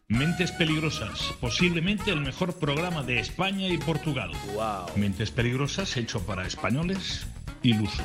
Mentes Peligrosas, posiblemente el mejor programa de España y Portugal. Wow. Mentes Peligrosas hecho para españoles ilusos.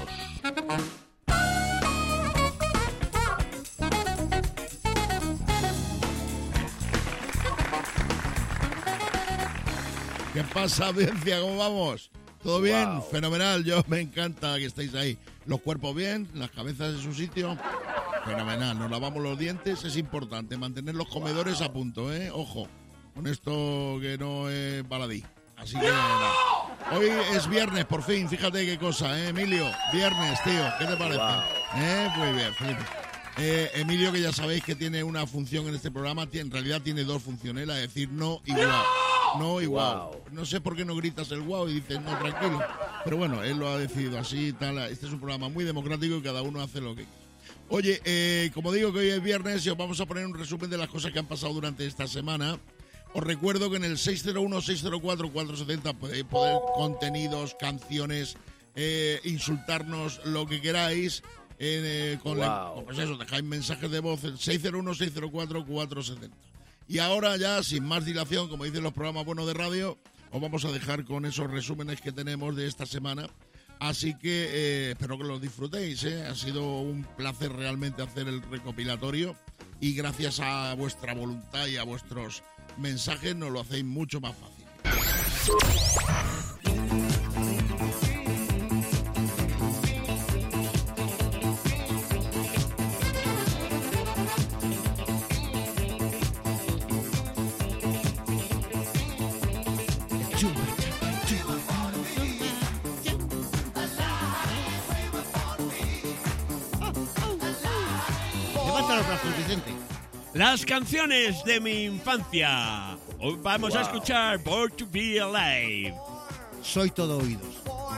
¿Qué pasa, audiencia? ¿Cómo vamos? ¿Todo bien? Wow. Fenomenal. Yo me encanta que estéis ahí. Los cuerpos bien, las cabezas en su sitio. Fenomenal. Nos lavamos los dientes. Es importante mantener los comedores a punto, ¿eh? Ojo, con esto que no es baladí. Así que nada. Hoy es viernes, por fin. Fíjate qué cosa, ¿eh, Emilio? Viernes, tío. ¿Qué te parece? Wow. Muy bien, Felipe. Emilio, que ya sabéis que tiene una función en este programa, en realidad tiene dos funciones, la de decir no y guau. No y guau. Wow. No sé por qué no gritas el guau y dices no, tranquilo. Pero bueno, él lo ha decidido así, tal. Este es un programa muy democrático y cada uno hace lo que quiere. Oye, como digo que hoy es viernes y os vamos a poner un resumen de las cosas que han pasado durante esta semana. Os recuerdo que en el 601-604-470 podéis poner contenidos, canciones, insultarnos, lo que queráis. Pues eso, dejáis mensajes de voz en 601-604-470. Y ahora ya, sin más dilación, como dicen los programas buenos de radio, os vamos a dejar con esos resúmenes que tenemos de esta semana. Así que espero que los disfrutéis, ¿eh? Ha sido un placer realmente hacer el recopilatorio y gracias a vuestra voluntad y a vuestros mensajes nos lo hacéis mucho más fácil. Levanta los brazos, Vicente. Las canciones de mi infancia. Hoy vamos a escuchar Born to Be Alive. Soy todo oídos.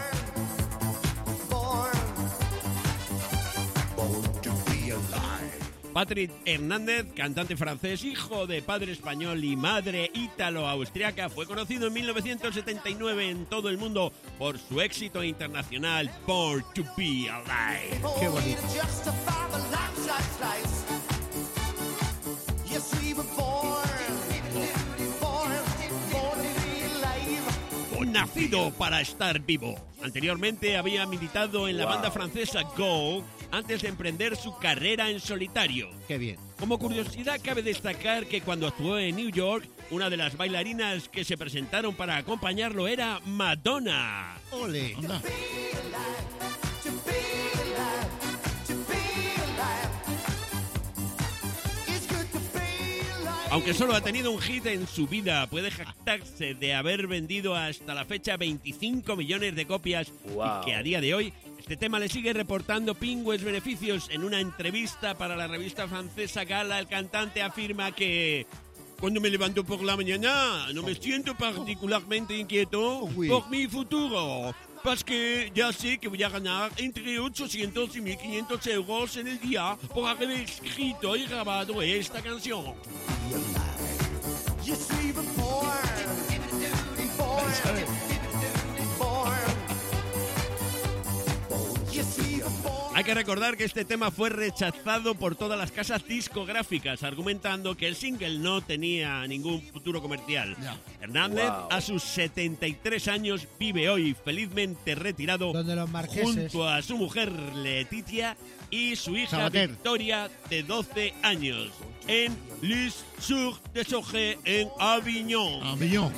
Patrick Hernández, cantante francés, hijo de padre español y madre ítalo-austriaca, fue conocido en 1979 en todo el mundo por su éxito internacional Born to Be Alive. Qué bonito. Nacido para estar vivo. Anteriormente había militado en la banda francesa Go antes de emprender su carrera en solitario. Qué bien. Como curiosidad cabe destacar que cuando actuó en New York, una de las bailarinas que se presentaron para acompañarlo era Madonna. Ole. Anda. Aunque solo ha tenido un hit en su vida, puede jactarse de haber vendido hasta la fecha 25 millones de copias Wow. y que a día de hoy este tema le sigue reportando pingües beneficios. En una entrevista para la revista francesa Gala, el cantante afirma que cuando me levanto por la mañana no me siento particularmente inquieto Uy. por mi futuro. Porque ya sé que voy a ganar entre 800 y 1.500 euros en el día por haber escrito y grabado esta canción. Hay que recordar que este tema fue rechazado por todas las casas discográficas, argumentando que el single no tenía ningún futuro comercial. Ya. Hernández, Wow. a sus 73 años, vive hoy felizmente retirado Donde los marqueses. junto a su mujer Letitia y su hija Sabater. Victoria, de 12 años, en Les-sur-de-Sorge, en Avignon. Avillón.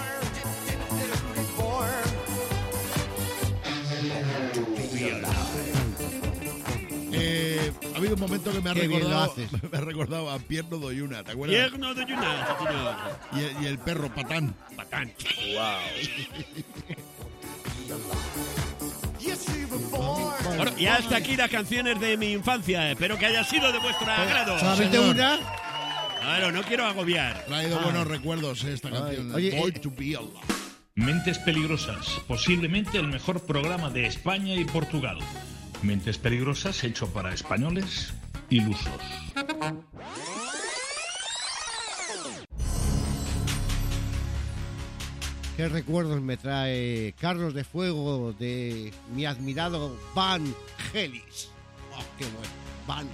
Ha habido un momento que me ha Qué bien lo recordado, haces. me ha recordado a Pierno Doyuna, ¿te acuerdas? Pierno de Yuna, señor. Y el perro Patán. Patán. Bueno, y hasta aquí las canciones de mi infancia. Espero que haya sido de vuestro agrado. ¿Solamente Señor. una? Claro, no quiero agobiar. Traído buenos recuerdos esta canción. Oye, Born to Be Alive. Mentes Peligrosas, posiblemente el mejor programa de España y Portugal. Mentes Peligrosas hecho para españoles ilusos. Qué recuerdos me trae Carlos de Fuego de mi admirado Vangelis. Oh, qué bueno. Vangelis.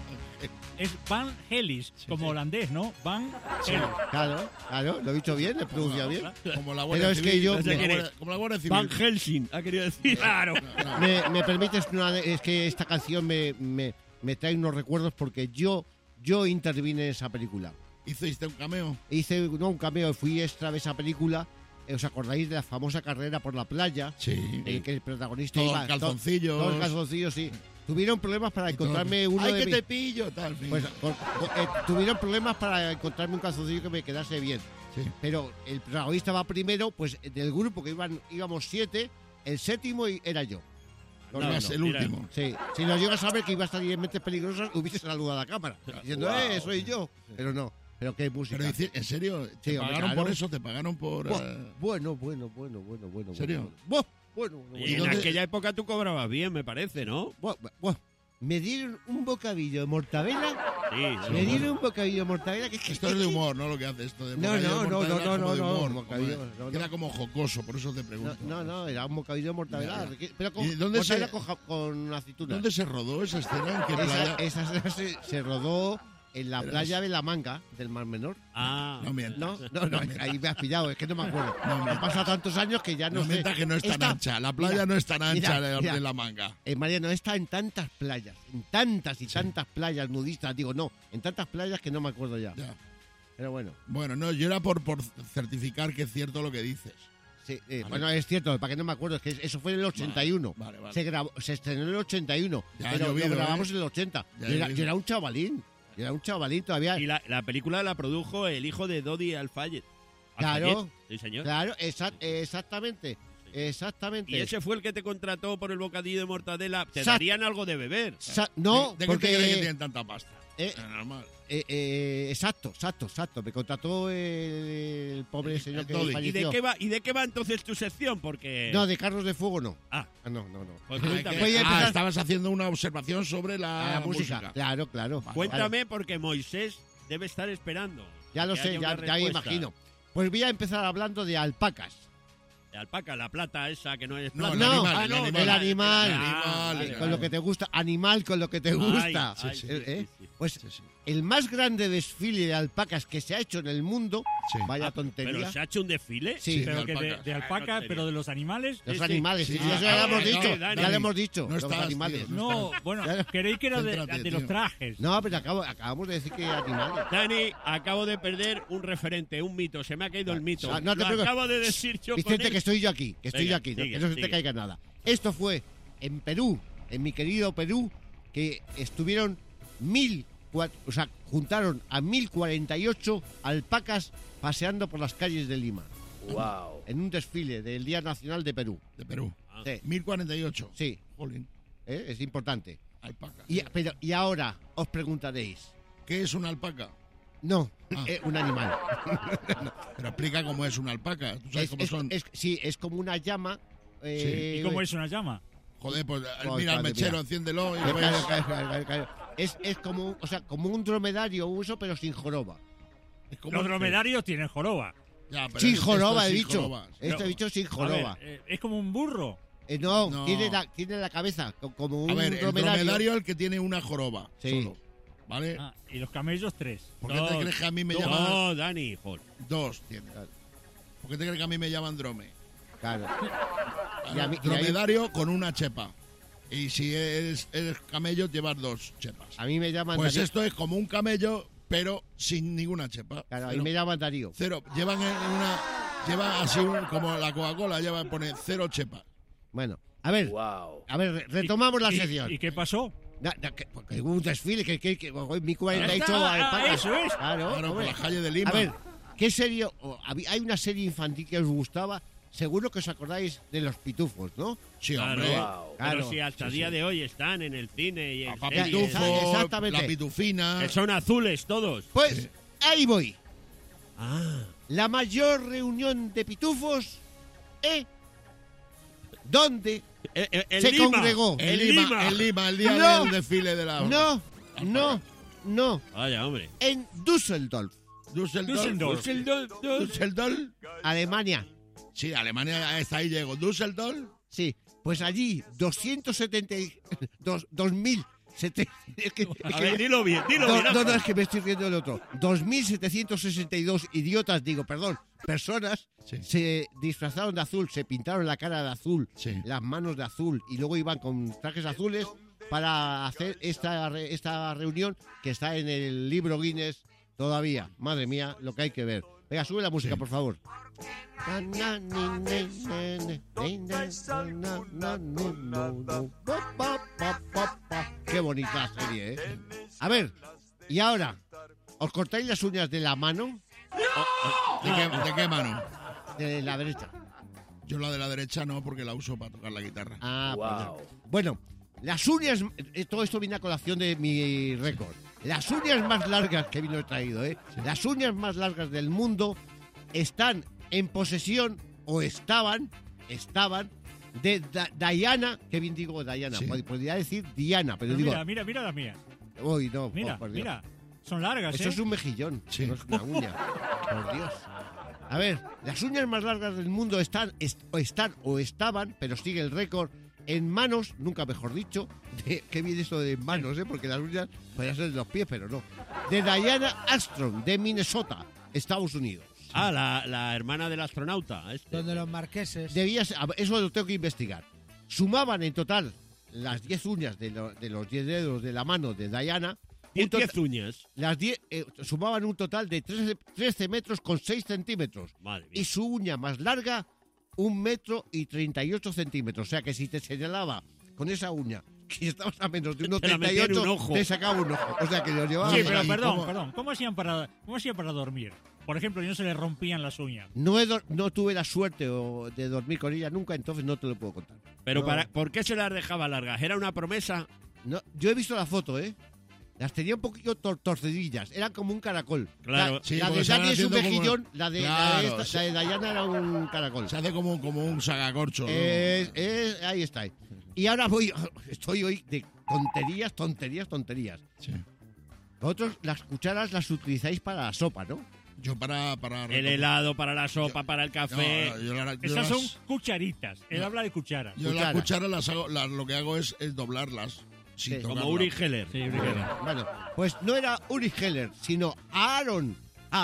Es Van Helis, como holandés, ¿no? Van Helis. Claro, lo he dicho bien, he pronunciado bien. Como la Guardia Pero es que Civil, yo- como la Guardia Civil. Van Helsing, ha querido decir. Claro. ¿Me permites? Es que esta canción me trae unos recuerdos porque yo intervine en esa película. ¿Hiciste un cameo? Hice un cameo, fui extra de esa película. ¿Os acordáis de la famosa carrera por la playa? Sí. En que el protagonista Todos iba... calzoncillos. Todos calzoncillos, sí. Tuvieron problemas para encontrarme uno ¡Ay, de que mis- te pillo! Tal, fin. Pues, tuvieron problemas para encontrarme un calzoncillo que me quedase bien. Sí. Pero el protagonista va primero, pues del grupo que íbamos 7, el séptimo era yo. Ibas el mira. último. Sí, si nos llegas a saber que iba a estar en Mentes Peligrosas, hubiese saludado a la cámara, diciendo, soy yo. Pero no, pero qué música. Pero ¿en serio? ¿Te Sí, hombre, pagaron claro. por eso? ¿Te pagaron por...? Bueno. ¿En serio? Bueno. Y en aquella época tú cobrabas bien, me parece, ¿no? Bueno. Me dieron un bocadillo de mortadela. Sí. Me dieron un bocadillo de mortadela que Esto es de humor, ¿no? Lo que hace esto de No, bocadillo de no, mortadela es como de no, humor, bocadillo, como- no. Queda como jocoso, por eso te pregunto. No, era un bocadillo de mortadela. Ya. Pero con, ¿Y dónde mortadela se- con aceitunas. ¿Dónde se rodó esa escena? ¿En qué playa? Esa escena se rodó en la playa de La Manga, del Mar Menor. Ah, No mientas. No, ahí me has pillado, es que no me acuerdo. Han pasado tantos años que ya no, No sé. mientas que no es tan Esta- ancha. La playa mira, no es tan ancha mira. de la manga. Mariano, está en tantas playas, en tantas y tantas playas nudistas, digo, no, en tantas playas que no me acuerdo ya. Ya. Pero bueno, Bueno, no, yo era por certificar que es cierto lo que dices. sí, bueno, es cierto, para que no me acuerdo, es que eso fue en el 81. Vale. Se estrenó en el 81, Ya ha pero llovido, lo grabamos en el 80. Ya ha Yo llovido. era un chavalín. Yo era un chavalín todavía. y la película la produjo el hijo de Dodi Al-Fayed. Claro. Al-Fayed, sí, señor. Claro, exactamente. Y ese fue el que te contrató por el bocadillo de mortadela. Te Sa- darían algo de beber. No, ¿De qué porque... te crees que tienen tanta pasta? eh, Normal. exacto. Me contrató el pobre señor el que Toddy. falleció. ¿Y de qué va entonces tu sección? Porque... No, de Carros de Fuego no. Ah, No. pues Ah, cuéntame. Voy a empezar- estabas haciendo una observación sobre la música. Claro. Cuéntame porque Moisés debe estar esperando. Ya lo que sé, haya ya una me respuesta. imagino. Pues voy a empezar hablando de alpacas. De alpaca, la plata esa que no es No, plata. el No, animal, no, el animal. animal. Con lo que te gusta, animal con lo que te gusta. Ay, sí, ¿Eh? sí. Pues Sí. el más grande desfile de alpacas que se ha hecho en el mundo, Sí. vaya ¿Pero tontería. se ha hecho un desfile? Sí. Pero de que alpacas. de alpaca, pero de los animales. Los sí, animales, sí, sí, sí. eso ya lo hemos No, dicho. Dani, Ya lo hemos dicho. no los estás, animales. tío, No, bueno, Ya- creéis que era Céntrate, de los tío. trajes. No, pero acabamos de decir que animales. Dani, acabo de perder un referente, un mito. Se me ha caído el mito. Ah, no te Lo preocupes. acabo de decir yo Vicente, con él. que estoy yo aquí, Venga, que sigue, no se te sigue. caiga nada. Esto fue en Perú, en mi querido Perú, que estuvieron juntaron a 1048 alpacas paseando por las calles de Lima. Wow. En un desfile del Día Nacional de Perú. De Perú. Ah. Sí, 1048. sí, Jolín, es importante. alpaca. Y ahora os preguntaréis, ¿Qué es una alpaca? no, Ah. un animal. Pero explica cómo es una alpaca. ¿Tú sabes cómo son? Sí, es como una llama. ¿Y cómo es una llama? Joder, pues Joder, mira el padre, mechero, mira. enciéndelo y lo Claro, ves. claro. Es como, como un dromedario uso, pero sin joroba. Es como- Los dromedarios tienen joroba. Ya, pero Sin esto joroba, es he sin dicho. joroba. Este bicho sin A joroba. ver, es como un burro. No, No. tiene la cabeza como un A ver, el dromedario. dromedario es el que tiene una joroba. Sí. Solo. ¿Vale? Ah, y los camellos 3. ¿Por qué te crees que a mí me llaman No, Dani, joder. dos? Tiene. ¿Por qué te crees que a mí me llaman drome? Claro. Y a mí- y ahí- Dromedario con una chepa. Y si eres camello, llevas dos chepas. A mí me llaman Pues Darío. esto es como un camello, pero sin ninguna chepa. Claro, a mí Cero. me llaman Darío. Cero. Llevan así como la Coca-Cola, pone cero chepas. Bueno, a ver, Wow. retomamos la sección. ¿Y qué pasó? Que hubo un desfile, que hoy mi 48 está, alpacas. eso es. Claro, Claro, por hombre. las calles de Lima. A ver, ¿qué serie? Hay una serie infantil que os gustaba. Seguro que os acordáis de los pitufos, ¿no? Sí, Claro. hombre. Wow. Pero Claro, si hasta sí, día sí. de hoy están en el cine y en Papá series, Pitufo, Exactamente. la pitufina. que son azules todos. Pues ahí voy. Ah, La mayor reunión de pitufos, ¿dónde? en Se Lima, congregó. En En Lima. Lima, el día No. del desfile de la... No, Vaya, hombre. en Düsseldorf, Düsseldorf. Düsseldorf. Alemania. Sí, Alemania está ahí, llegó. Düsseldorf. Sí, pues allí 270, A ver, dilo bien, dilo bien. No, es que me estoy riendo del otro. 2.762 personas se disfrazaron de azul, se pintaron la cara de azul, las manos de azul y luego iban con trajes azules para hacer esta reunión que está en el libro Guinness todavía. Madre mía, lo que hay que ver. Venga, sube la música, por favor. Qué bonita serie, ¿eh? A ver, y ahora, ¿os cortáis las uñas de la mano? ¿De qué mano? De la derecha. Yo la de la derecha no, porque la uso para tocar la guitarra. Bueno, las uñas, todo esto viene a colación de mi récord. Las uñas más largas que vino he traído, las uñas más largas del mundo están en posesión, o estaban de Diana, que bien digo Diana, podría decir Diana, pero digo... Mira las mías. Uy, no, Mira, son largas, Eso es un mejillón, no es una uña, por Dios. A ver, las uñas más largas del mundo estaban, pero sigue el récord en manos, nunca mejor dicho, qué bien eso de manos, porque las uñas podrían ser de los pies, pero no. De Diana Armstrong, de Minnesota, Estados Unidos. La hermana del astronauta. Donde los marqueses. Eso lo tengo que investigar. Sumaban en total las 10 uñas de los 10 dedos de la mano de Diana. 10 uñas. Las 10 sumaban un total de 13 metros con 6 centímetros. Madre mía. Y su uña más larga, 1 metro y 38 centímetros. O sea que si te señalaba con esa uña que estabas a menos de 1,38, te sacaba un ojo. O sea que lo llevaba. Sí, pero perdón. ¿Cómo hacían para dormir? Por ejemplo, no se le rompían las uñas. No tuve la suerte de dormir con ella nunca, entonces no te lo puedo contar. Pero ¿por qué se las dejaba largas? ¿Era una promesa? No, yo he visto la foto, Las tenía un poquito torcidillas, eran como un caracol. Claro. La de Dani es un mejillón, la de Diana era un caracol. Se hace como un sagacorcho. Ahí está. Y ahora estoy hoy de tonterías. Sí. Vosotros las cucharas las utilizáis para la sopa, ¿no? Yo para el helado, para la sopa, para el café. Esas son cucharitas. Él habla de cucharas. Yo las cucharas lo que hago es doblarlas. Sí, como Uri Geller. Sí, Uri Geller. Bueno, pues no era Uri Geller, sino Aaron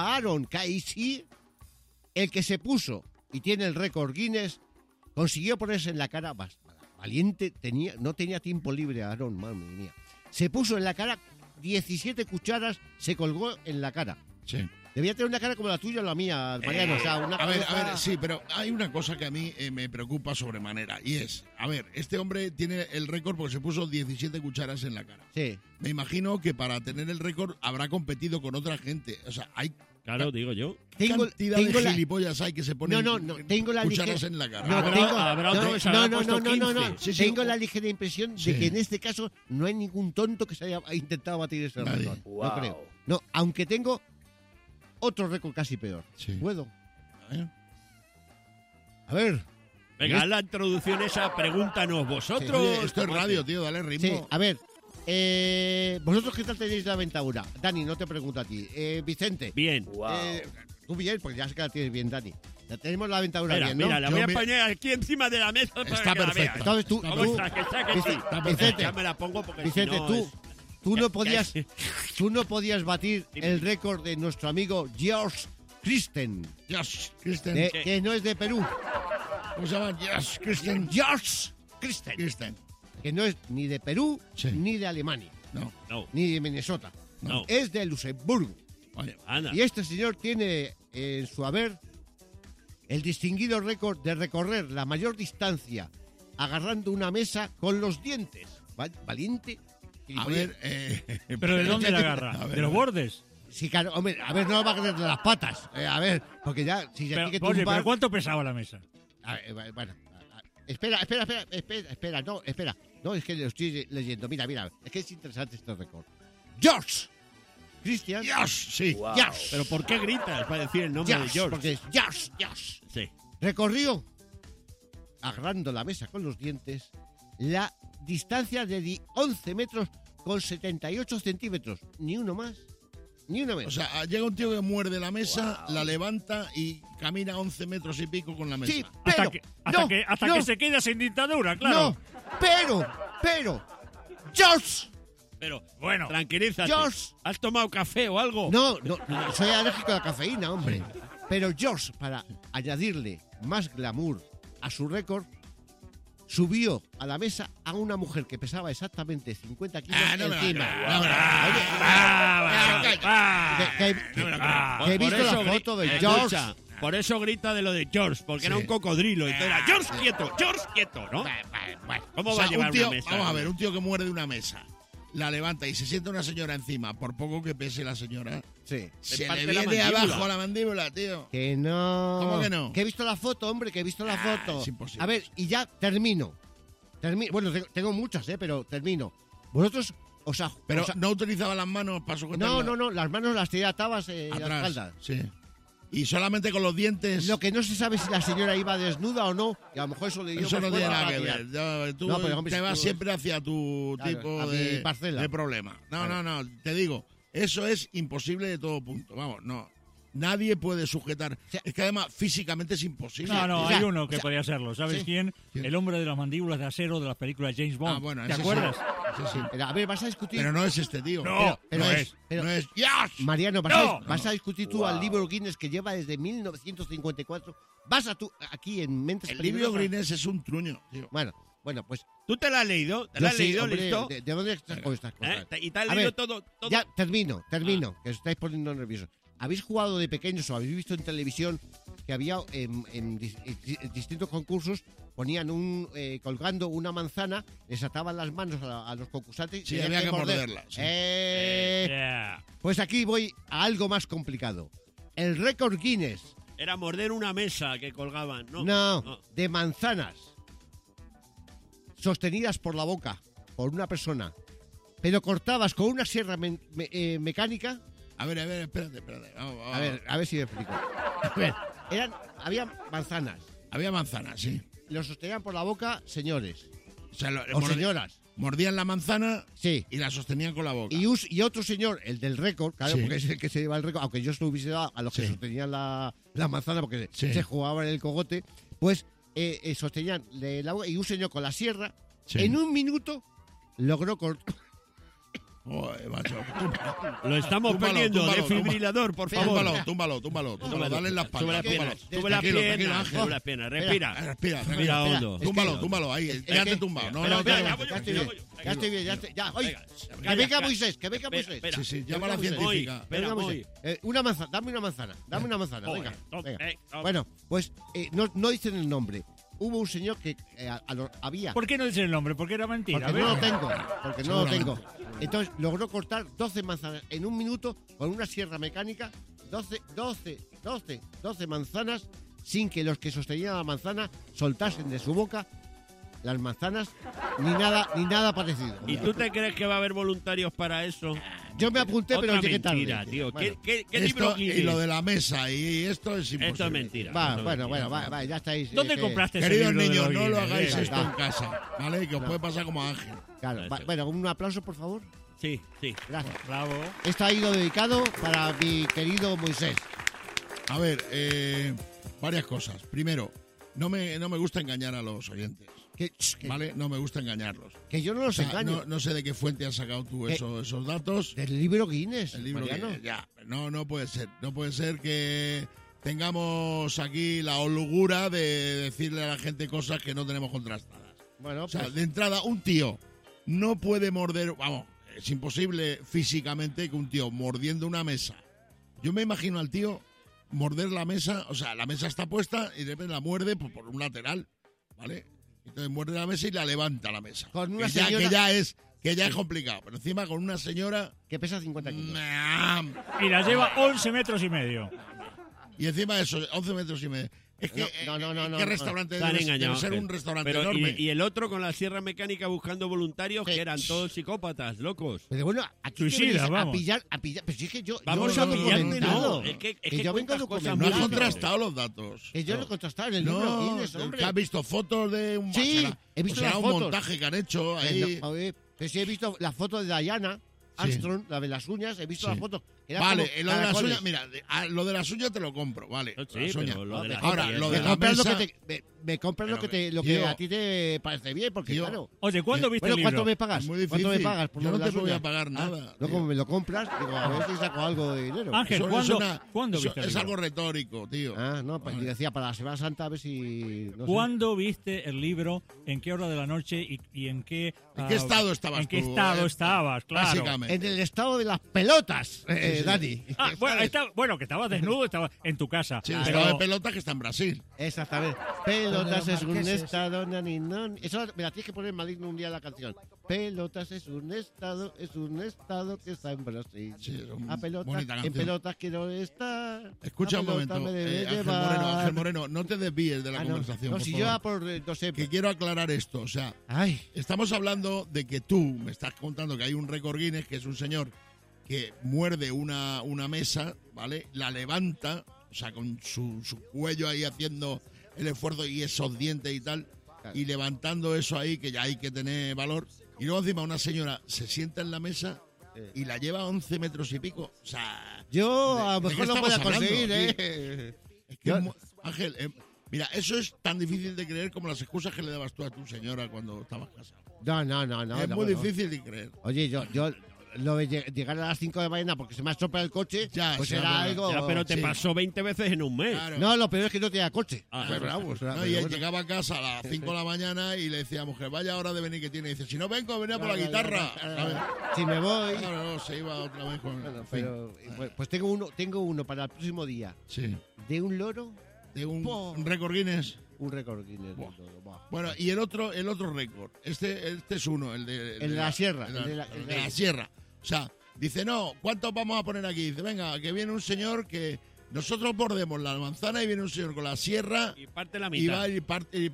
Casey, el que se puso y tiene el récord Guinness, consiguió ponerse en la cara valiente, no tenía tiempo libre Aaron, madre mía. Se puso en la cara 17 cucharas, se colgó en la cara. Sí. Debía tener una cara como la tuya o la mía, Mariano. O sea, a ver, sí, pero hay una cosa que a mí me preocupa sobremanera, y es, este hombre tiene el récord porque se puso 17 cucharas en la cara. Sí. Me imagino que para tener el récord habrá competido con otra gente. O sea, hay... Claro, digo yo. Cantidad de gilipollas hay que se ponen tengo la cucharas en la cara. Tengo la ligera impresión de que en este caso no hay ningún tonto que se haya intentado batir ese récord. Wow. No creo. No, aunque tengo otro récord casi peor. Sí. ¿Puedo? A ver. Venga, la introducción esa, pregúntanos vosotros. Sí. Oye, esto es radio, tío, dale ritmo. Sí, a ver. ¿Vosotros qué tal tenéis la dentadura? Dani, no te pregunto a ti. Vicente. Bien. Tú bien, porque ya sé que la tienes bien, Dani. Ya tenemos la dentadura bien, ¿no? Mira, la voy a poner aquí encima de la mesa para está que la perfecto. veas. Entonces tú, Vicente, ya me la pongo porque Vicente, si no tú no podías batir el récord de nuestro amigo George Christen, que no es de Perú. ¿Cómo se llama? George Christen, que no es ni de Perú ni de Alemania, No. ni de Minnesota, No. es de Luxemburgo. Oye, Anda. Y este señor tiene en su haber el distinguido récord de recorrer la mayor distancia agarrando una mesa con los dientes. Valiente. a ver, ¿Pero de dónde la agarra? A ver, ¿De los bordes? Sí, claro, hombre, a ver, no lo va a agarrar de las patas. A ver, porque ya, si se tiene que Oye, tumbar... ¿pero cuánto pesaba la mesa? Bueno, espera. No, es que lo estoy leyendo. Mira, es que es interesante este récord. George Christian. Sí. Wow. George. ¿Pero por qué gritas para decir el nombre de George? Porque es George. Sí. Recorrió, agarrando la mesa con los dientes, la distancia de 11 metros con 78 centímetros. Ni uno más, ni uno menos. O sea, llega un tío que muerde la mesa, la levanta y camina 11 metros y pico con la mesa. Sí, pero... Hasta que se quede sin dictadura, claro. No, pero... George Pero, Bueno. tranquilízate. George. ¿Has tomado café o algo? No, soy alérgico a la cafeína, hombre. Pero George, para añadirle más glamour a su récord, subió a la mesa a una mujer que pesaba exactamente 50 kilos encima. Que he visto la foto de George. Por eso grita de lo de George, porque era un cocodrilo. Y todo era George quieto, ¿no? ¿Cómo O va sea, a llevar un tío, una mesa? vamos a ver, un tío que muerde una mesa, la levanta y se sienta una señora encima, por poco que pese la señora, Sí. se parte le la viene mandíbula. abajo la mandíbula, tío. Que no. ¿Cómo que no? Que he visto la foto, hombre, que he visto la foto. es imposible. A ver, y ya termino. Bueno, tengo muchas, pero termino. Vosotros, Pero no utilizaba las manos para sujetarla. no, las manos las tenía atadas en la atrás. espalda. Sí. Y solamente con los dientes. Lo que no se sabe es si la señora iba desnuda o no, y a lo mejor eso le dio Eso más no tiene fuerza nada que para ver. tirar. Tú No, pero, hombre, te si vas tú- siempre hacia tu Claro, tipo a mi de parcela. problema. Claro. No, te digo, eso es imposible de todo punto. Vamos, no. Nadie puede sujetar. sea, es que además físicamente es imposible. No, o sea, hay uno que o sea, podría serlo. ¿Sabes sí. quién? ¿Quién? El hombre de las mandíbulas de acero de las películas James Bond. Ah, bueno, ¿Te ese acuerdas? Sí. Ese sí. A ver, vas a discutir. Pero no es este tío. pero no es- es. pero- no es. ¡Yes! Mariano, No. vas a discutir tú al libro Guinness que lleva desde 1954. Vas a tú aquí en Mentes El libro Peligrosas. Guinness es un truño, tío. Bueno, pues. ¿Tú te la has leído? ¿Te yo la has sí, leído, hombre, listo? ¿De dónde saco estas cosas? ¿Y te has A leído ver, todo? Ya, termino, que os estáis poniendo nerviosos. ¿Habéis jugado de pequeños o habéis visto en televisión que había en distintos concursos, ponían colgando una manzana, les ataban las manos a los concursantes Sí, y había tenían que morder? morderla, sí. Yeah. Pues aquí voy a algo más complicado. El récord Guinness, Era morder una mesa que colgaban, ¿no? no, de manzanas sostenidas por la boca por una persona, pero cortadas con una sierra mecánica. A ver, espérate. Vamos. A ver si me explico. A ver, había manzanas. Había manzanas, sí. Lo sostenían por la boca señores O sea, o señoras. mordían la manzana Sí. y la sostenían con la boca. Y otro señor, el del récord, claro, Sí. porque es el que se lleva el récord, aunque yo se lo hubiese dado a los que Sí. sostenían la manzana porque Sí. se jugaban en el cogote, pues sostenían de la boca y un señor con la sierra, Sí. en un minuto logró cortar. Joder, macho. Lo estamos Túmbalo, perdiendo. túmbalo, Desfibrilador, por favor. Túmbalo. Dale en la espalda. Sube las túmbalo. piernas. Sube las Tranquilo, piernas. Ángel. Sube las piernas. Respira. Respira. Respira hondo. Es que- Túmbalo ahí. Quédate tumbado. No, Espera, no, ya no. voy yo, Ya estoy ya bien, voy yo. ya estoy bien, ya estoy. Ya, oye, Venga, que venga Moisés, que venga Espera, Moisés. espera. Sí, sí, llama a la Venga, científica. Espera, Venga, voy. Moisés. Una manzana, dame una manzana, venga. Joder, venga. Bueno, pues no dicen el nombre. Hubo un señor que había. ¿Por qué no dices el nombre? Porque era mentira. Porque ¿ves? no lo tengo. Porque no lo tengo. Seguramente. Entonces logró cortar 12 manzanas en un minuto con una sierra mecánica. 12 manzanas sin que los que sostenían la manzana soltasen de su boca las manzanas ni nada parecido. ¿Y tú te crees que va a haber voluntarios para eso? Yo me apunté, pero Otra llegué tarde. mentira, tío. Bueno, ¿Qué libro Esto y Guinness? lo de la mesa y esto es imposible. Esto es mentira. va, Esto es bueno, mentira. va, ya estáis. ¿Dónde que- compraste ese Queridos libro de niños, los no lo Guinness? hagáis esto venga. en casa, ¿vale? Que os puede pasar como a Ángel. Claro, Eso. bueno, un aplauso, por favor. Sí. Gracias. Bravo. Esto ha ido dedicado para mi querido Moisés. A ver, varias cosas. Primero, no me gusta engañar a los oyentes, Que ¿vale? No me gusta engañarlos. que yo no los O sea, engaño. no sé de qué fuente has sacado tú esos datos. Del libro Guinness, El libro Mariano. que, ya, no puede ser. No puede ser que tengamos aquí la holgura de decirle a la gente cosas que no tenemos contrastadas. Bueno, O sea, pues, de entrada, un tío no puede morder, vamos, es imposible físicamente que un tío mordiendo una mesa. Yo me imagino al tío morder la mesa, o sea, la mesa está puesta y de repente la muerde por un lateral, ¿vale? Entonces muerde la mesa y la levanta la mesa. Con una que ya, señora- que ya es complicado, pero encima con una señora que pesa 50 kilos. Y la lleva 11 metros y medio. y encima de eso, 11 metros y medio. Es que, No, ¿qué restaurante Te han debe engañado, ser? Ángel. Un restaurante Pero, enorme. y el otro con la sierra mecánica buscando voluntarios Sí. que eran todos psicópatas, locos. Pero bueno, aquí te Suicida, vienes a vamos. pillar. Pero si es que yo Vamos yo a lo he pillarte, documentado. no. Es que yo vengo cuentas cosas documentado. no has Claro. contrastado los datos. Que yo lo he contrastado en el libro No, Guinness, hombre. que has visto fotos de un Sí, será- he visto o será las un fotos. montaje que han hecho ahí. No, oye, pero sí he visto la foto de Diana Armstrong, la de las uñas, he visto Sí. la foto Era Vale, como lo de las caracoles. uñas, mira, lo de las uñas te lo compro, vale. Sí, las uñas. pero lo de la Ahora, copia, lo de Me la compras mesa... me compras lo que tío, a ti te parece bien, porque tío, claro. Oye, ¿cuándo viste Bueno, el ¿cuánto libro? me pagas? Es muy difícil. ¿Cuánto me pagas por Yo lo no de te las voy a uñas? pagar nada. No, tío. como me lo compras, digo, a ver si saco algo de dinero. Ángel, ¿cuándo eso viste el es libro? algo retórico, tío. Ah, no, pues yo decía para la Semana Santa a ver si... No sé. ¿Cuándo viste el libro? ¿En qué hora de la noche? ¿Y en qué... ¿En qué estado estabas ¿En qué tú, estado estabas? Claro. Básicamente. En el estado de las pelotas, Dani. Ah, bueno, que estabas desnudo, estaba en tu casa. Sí, pero- estado de pelota que está en Brasil. Exactamente. Pelotas Los es un marqueses. estado, nani, non. Eso me la tienes que poner en maligno un día la canción. Pelotas es un estado que está en Brasil. Sí, es una A pelotas, bonita en canción. pelotas quiero estar. Escucha A un pelotas momento, me debe Ángel Moreno, no te desvíes de la Ah, no. conversación, No, por si favor. yo ya por, no sé. Que quiero aclarar esto, o sea, Ay, estamos hablando de que tú me estás contando que hay un récord Guinness, que es un señor que muerde una mesa, ¿vale? La levanta, o sea, con su cuello ahí haciendo el esfuerzo y esos dientes y tal, y levantando eso ahí, que ya hay que tener valor. Y luego encima una señora se sienta en la mesa y la lleva 11 metros y pico. O sea, yo a lo ¿de qué mejor lo estamos pueda hablando conseguir, aquí? ¿eh? es que Ángel, mira, eso es tan difícil de creer como las excusas que le dabas tú a tu señora cuando estabas casado. No. es no, muy no. difícil de creer. Oye, yo lo de llegar a las 5 de la mañana porque se me ha estropeado el coche, Ya, pues sí, era bueno, algo... Ya, pero te Sí. pasó 20 veces en un mes. Claro. No, lo peor es que no tenía coche. Ah, Pero eso vamos, No, y pero él bueno. llegaba a casa a las 5 de la mañana y le decía a mujer, vaya hora de venir que tiene. Y dice, si no vengo, venía por la guitarra. ¿sabes? Si me voy... Claro, no, se iba otra vez con... Bueno, en fin. pero pues tengo uno para el próximo día. Sí. De un loro, De un Po. récord Guinness. un récord Guinness. Buah. de loro, buah. Bueno, y el otro récord. Este es uno, el de la sierra, el el de la sierra. O sea, dice, no, ¿cuántos vamos a poner aquí? Dice, venga, que viene un señor que nosotros bordemos la manzana y viene un señor con la sierra Y parte la y mitad. va y parte.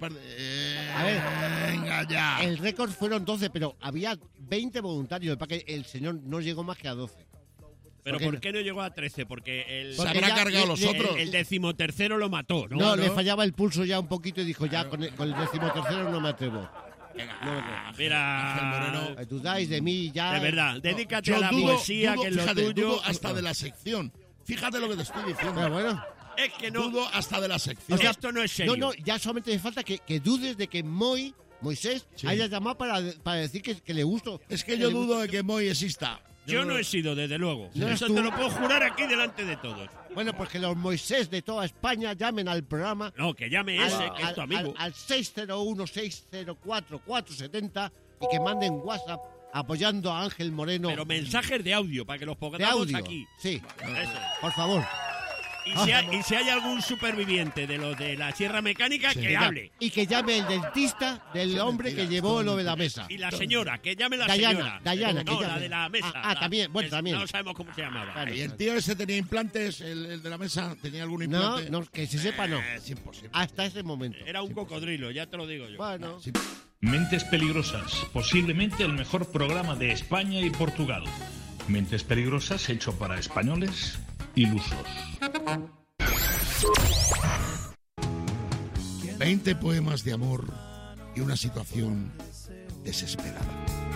A ver, venga ya. El récord fueron 12, pero había 20 voluntarios, para que el señor no llegó más que a 12. Pero porque- ¿por qué no llegó a 13? Porque Se Porque habrá ya- cargado los le- otros. el 13º lo mató, ¿no? No, Claro. le fallaba el pulso ya un poquito y dijo, ya con el 13º no me atrevo. Mira, Ángel Moreno. Dudáis de mí ya. de verdad, dedícate Yo a la poesía, que es lo fíjate, tuyo. dudo hasta de la sección. Fíjate lo que te estoy diciendo. Pero bueno. Es que no, Dudo hasta de la sección. esto no es serio. No, ya solamente me falta que dudes de que Moisés Sí. haya llamado para decir que le gustó. Es que yo dudo de que Moy exista. Yo no he sido, desde luego. ¿No eres Eso tú? te lo puedo jurar aquí delante de todos. Bueno, pues que los Moisés de toda España llamen al programa No, que llame ese, que es tu amigo. al 601-604-470 y que manden WhatsApp apoyando a Ángel Moreno. Pero mensajes de audio, para que los de pongamos audio. aquí. Sí, Eso es. por favor. Y si hay algún superviviente de los de la sierra mecánica, Sí. que Ya. hable. Y que llame el dentista del hombre mentira, que llevó todo lo de la mesa. Y la señora, que llame la Dayana, señora. Dayana, No, que la llame. de la mesa. Ah, también, bueno, también. No sabemos cómo se llamaba. Claro. Y el tío ese tenía implantes, el de la mesa, tenía algún No, implante. no, que se sepa no. Es imposible. Hasta ese momento. Era un cocodrilo, ya te lo digo yo. Bueno, Sí. Mentes Peligrosas, posiblemente el mejor programa de España y Portugal. Mentes Peligrosas hecho para españoles ilusos. 20 poemas de amor y una situación desesperada.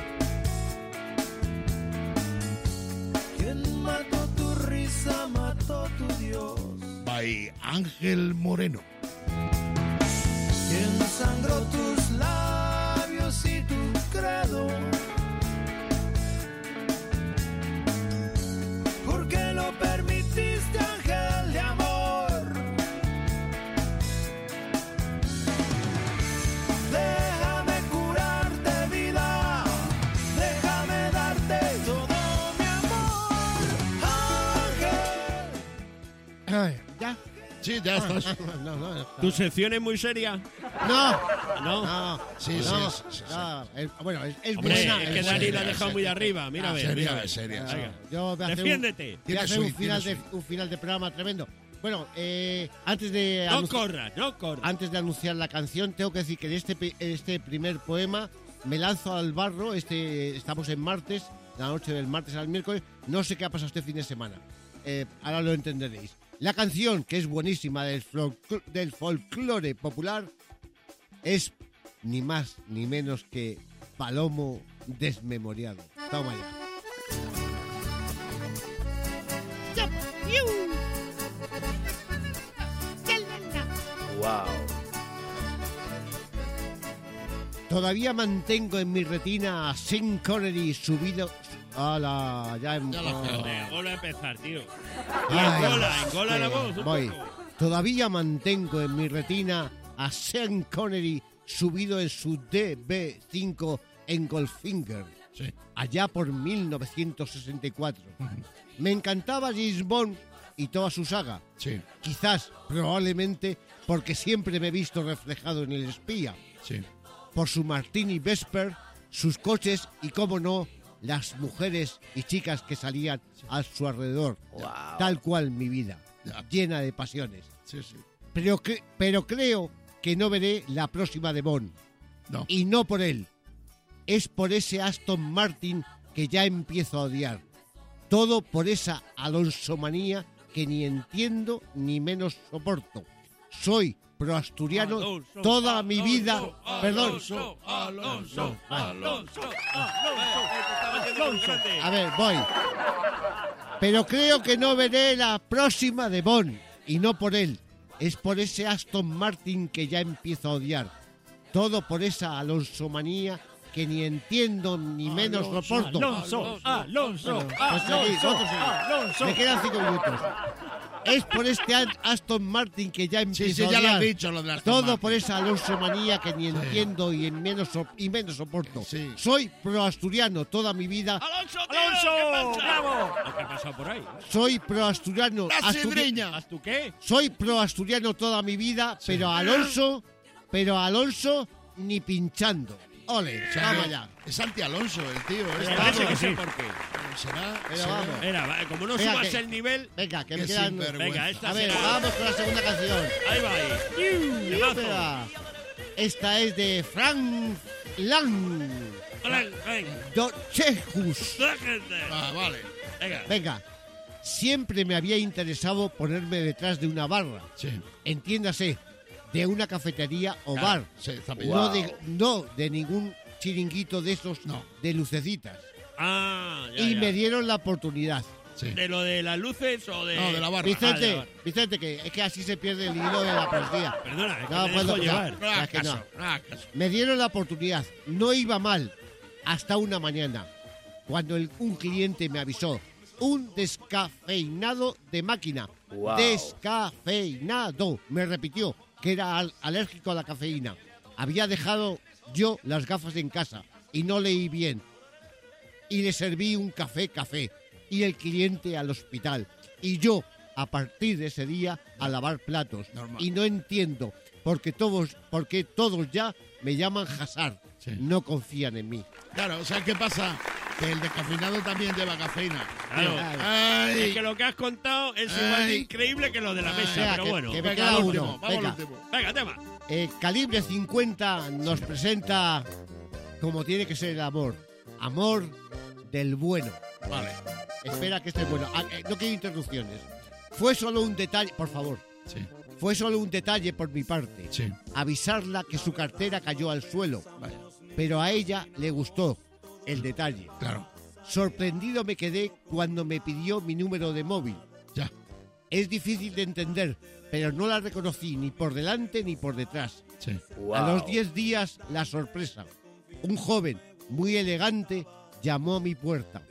Quien mató tu risa, mató tu Dios. By Ángel Moreno. Quien sangró tus labios y tu credo. ¿Por qué lo permitiste, ángel de amor? Déjame curarte, vida. Déjame darte todo mi amor, ángel. ¿ya? Sí, ya estás. No. ¿Tu sección es muy seria? No. ¿No? No. Sí, no, sí, sí. no, bueno, es Hombre, buena. es que es Dani buena. la ha dejado muy de arriba. Mira, a ver. Seria, mira, a ver. seria. Venga. Yo voy a hacer Defiéndete. voy a Tiene hacer suite, tiene un final de programa tremendo. Bueno, antes de No anunciar- corras, no corras. antes de anunciar la canción, tengo que decir que en este primer poema me lanzo al barro. Estamos en martes, la noche del martes al miércoles. No sé qué ha pasado este fin de semana. Ahora lo entenderéis. La canción, que es buenísima del folclore popular, es ni más ni menos que Palomo Desmemoriado. Toma ya. Wow. Todavía mantengo en mi retina a Sean Connery subido a la... Ya la creo. Vuelve a empezar, tío. Ay, Engola la voz. un voy. poco. Todavía mantengo en mi retina a Sean Connery subido en su DB5 en Goldfinger, Sí. allá por 1964. Me encantaba James Bond y toda su saga. Sí, Quizás, probablemente, porque siempre me he visto reflejado en El Espía. sí. Por su Martini Vesper, sus coches y, cómo no, las mujeres y chicas que salían a su alrededor. Wow. Tal cual mi vida, Ya. llena de pasiones. Sí, sí. Pero creo que no veré la próxima de Bond. No. Y no por él. Es por ese Aston Martin que ya empiezo a odiar. Todo por esa Alonso-manía que ni entiendo ni menos soporto. Soy proasturiano Alonso, toda mi Alonso, vida. Perdón. Alonso. A ver, voy. Pero creo que no veré la próxima de Bond. Y no por él. Es por ese Aston Martin que ya empiezo a odiar. Todo por esa Alonso-manía que ni entiendo ni menos soporto. Alonso. Pues aquí, vosotros seguid. Me quedan 5 minutos. Es por este Aston Martin que ya empiezo Sí, sí, a ya lo odiar. has dicho, lo de Aston Todo Martin. por esa Alonso-manía que ni entiendo y menos soporto. Sí. Soy proasturiano toda mi vida. ¡Alonso, tío! ¡Alonso! ¿Qué pasa? ¡Bravo! ¿Qué ha pasado por ahí? Soy proasturiano. ¡La sidreña! ¿Haz tú qué? Soy proasturiano toda mi vida, pero Alonso ni pinchando. Ole, O sea, vamos allá. es anti-Alonso el tío. Pero Este. vamos, que sé sí. por qué. Será. Pero será- vamos. Mira, va, como no Venga, subas que- el nivel... Venga, que Qué me quedan. sinvergüenza. Venga, esta A ver, será... vamos con la segunda canción. Ahí va, ahí. Temazo. Espera. Esta es de Frank Lang. Dochejus. Ah, vale. Venga. Venga, siempre me había interesado ponerme detrás de una barra. Sí. Entiéndase, de una cafetería o Claro, bar. sí, está Wow. pillado. No de ningún chiringuito de esos No. de lucecitas. Ah, ya, Y ya. me dieron la oportunidad. Sí. ¿De lo de las luces o de...? No, de la barra. Vicente, Ah, ya. Vicente, que es que así se pierde el hilo de la poesía. Perdona, es que No me puedo dejo ya. llevar. No hagas Es que no. caso, no hagas caso. Me dieron la oportunidad. No iba mal. Hasta una mañana, cuando un cliente me avisó. Un descafeinado de máquina. Wow. Descafeinado. Me repitió que era alérgico a la cafeína. Había dejado yo las gafas en casa y no leí bien. Y le serví un café. Y el cliente al hospital. Y yo, a partir de ese día, a lavar platos. Normal. Y no entiendo por qué todos ya me llaman Hazard. Sí. No confían en mí. Claro, ¿sabes qué pasa? Que el descafeinado también lleva cafeína. Claro. Ay. Es que lo que has contado es igual de Ay. increíble que lo de la mesa, Venga, pero que- bueno. que me Venga, queda al uno. último, vamos al Venga. último. Venga, tema. Calibre 50 nos presenta como tiene que ser el amor. Amor del bueno. Vale. Espera que esté bueno. No quiero interrupciones. Fue solo un detalle, por favor. Sí, Fue solo un detalle por mi parte. sí. Avisarla que su cartera cayó al suelo. Vaya. Pero a ella le gustó el detalle. Claro. Sorprendido me quedé cuando me pidió mi número de móvil. Ya. Es difícil de entender, pero no la reconocí ni por delante ni por detrás. Sí. Wow. A los 10 días, la sorpresa. Un joven muy elegante llamó a mi puerta.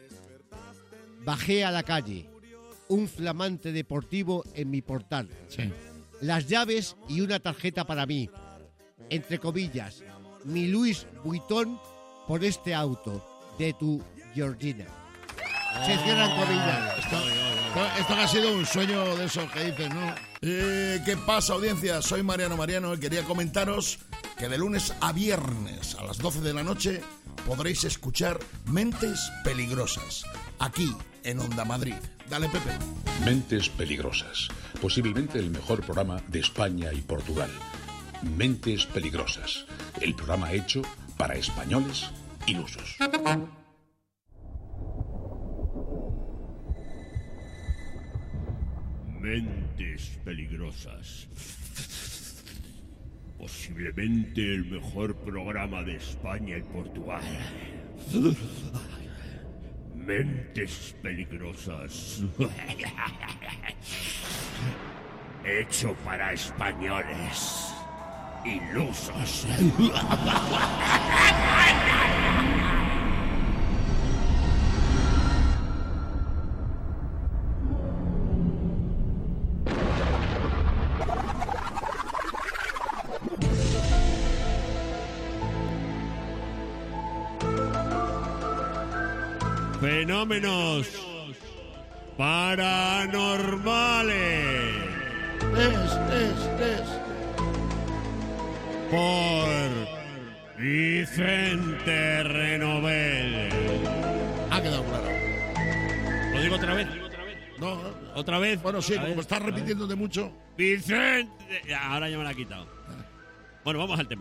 Bajé a la calle. Un flamante deportivo en mi portal. Sí. Las llaves y una tarjeta para mí. Entre comillas, mi Louis Vuitton por este auto de tu Georgina. Se cierran comillas. Esto ha sido un sueño de esos que dices, ¿no? ¿Qué pasa, audiencia? Soy Mariano y quería comentaros que de lunes a viernes a las 12 de la noche podréis escuchar Mentes Peligrosas, aquí en Onda Madrid. Dale, Pepe. Mentes Peligrosas, posiblemente el mejor programa de España y Portugal. Mentes Peligrosas, el programa hecho para españoles ilusos. Mentes peligrosas. Posiblemente el mejor programa de España y Portugal. Mentes peligrosas. hecho para españoles ilusos. Fenómenos paranormales por Vicente Renovel. Ha quedado claro. ¿Lo digo otra vez? No, ¿Otra vez? bueno, sí, A ver, como estás a ver. repitiéndote mucho. Vicente. Ahora ya me la ha quitado. Bueno, vamos al tema.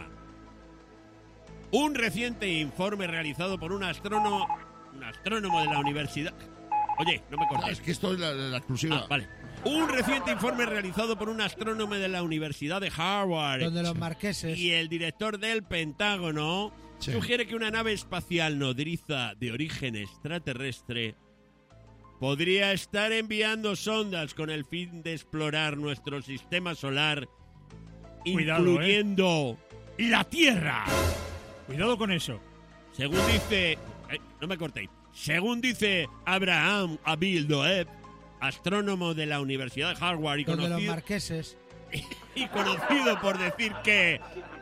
Un reciente informe realizado por un astrónomo de la universidad. Oye, no me Ah, cortes. es que esto es la exclusiva. Vale. Un reciente informe realizado por un astrónomo de la Universidad de Harvard Donde los marqueses. y el director del Pentágono Sí. sugiere que una nave espacial nodriza de origen extraterrestre podría estar enviando sondas con el fin de explorar nuestro sistema solar, Cuidado, incluyendo la Tierra. Cuidado con eso. Según dice... no me cortéis. Según dice Abraham Abil Doeb, astrónomo de la Universidad de Harvard y Donde los conocido, marqueses. por decir que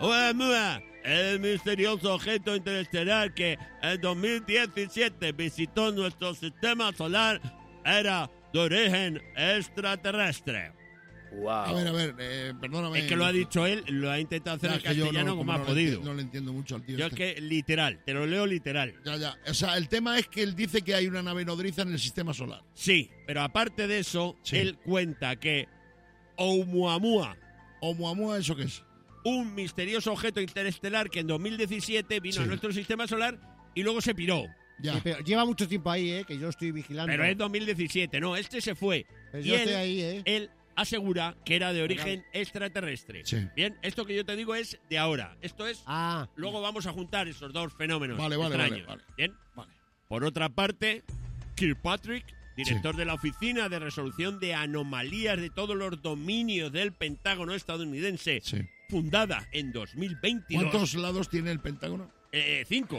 el misterioso objeto interestelar que en 2017 visitó nuestro sistema solar era de origen extraterrestre. A ver, perdóname. Es que lo ha dicho él, lo ha intentado hacer Ya, en es que yo castellano no, como ha no podido. No le entiendo mucho al tío. Yo es este. que literal, te lo leo literal. Ya. O sea, el tema es que él dice que hay una nave nodriza en el sistema solar. Sí, pero aparte de eso, Sí. él cuenta que Oumuamua, ¿Oumuamua eso qué es? un misterioso objeto interestelar que en 2017 vino Sí. a nuestro sistema solar y luego se piró. Ya. Sí, pero lleva mucho tiempo ahí, que yo estoy vigilando. Pero es 2017, no, este se fue. Pero y yo él, estoy ahí, él asegura que era de origen extraterrestre. Sí. Bien, esto que yo te digo es de ahora. Esto es... Ah, Luego vamos a juntar esos dos fenómenos Vale, extraños. vale. Bien. Vale. Por otra parte, Kirkpatrick, director de la Oficina de Resolución de Anomalías de todos los dominios del Pentágono estadounidense, Sí. fundada en 2022. ¿Cuántos lados tiene el Pentágono? 5.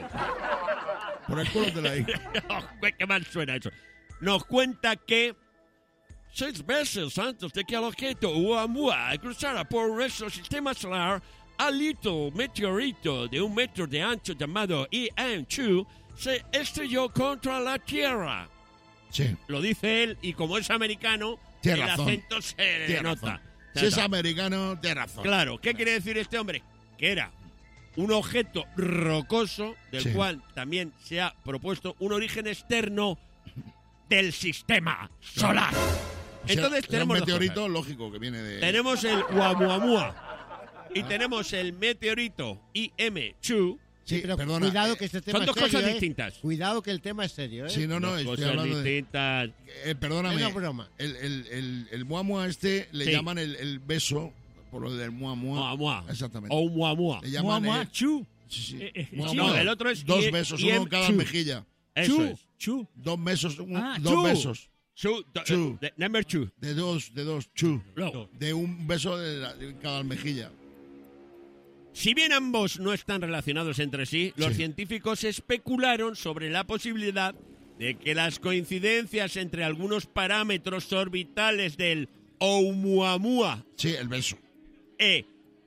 Por el culo te la digo. Qué mal suena eso. Nos cuenta que 6 veces antes de que el objeto Oumuamua cruzara por nuestro sistema solar, a little meteorito de 1 metro de ancho llamado EM2 se estrelló contra la Tierra. Sí. Lo dice él y como es americano, Tiene el razón. acento se Tiene nota. razón. Si es americano, tiene razón. Claro, ¿qué quiere decir este hombre? Que era un objeto rocoso del Sí. cual también se ha propuesto un origen externo del sistema solar. O sea, Entonces es tenemos un dos meteorito cosas. lógico que viene de... Tenemos el Oumuamua y tenemos el meteorito IM2. Sí, pero perdona. cuidado que este tema son es dos serio, cosas ¿eh? distintas. Cuidado que el tema es serio, ¿eh? Sí, no, Dos estoy cosas hablando de... distintas. Perdóname. Es una broma. El muamua este le Sí. llaman el beso, por lo del muamua. Oumuamua. Exactamente. Oumuamua. Le llaman Mua, chu. sí, sí. No, No, el otro es dos I- besos, IM2. uno en cada mejilla. Eso Chu. es. Chu. 2 besos, Ah, dos chu. besos. Two. Number 2. De dos, chu. Luego. De un beso de cada mejilla. Si bien ambos no están relacionados entre sí, los Sí. científicos especularon sobre la posibilidad de que las coincidencias entre algunos parámetros orbitales del Oumuamua Sí, el beso. e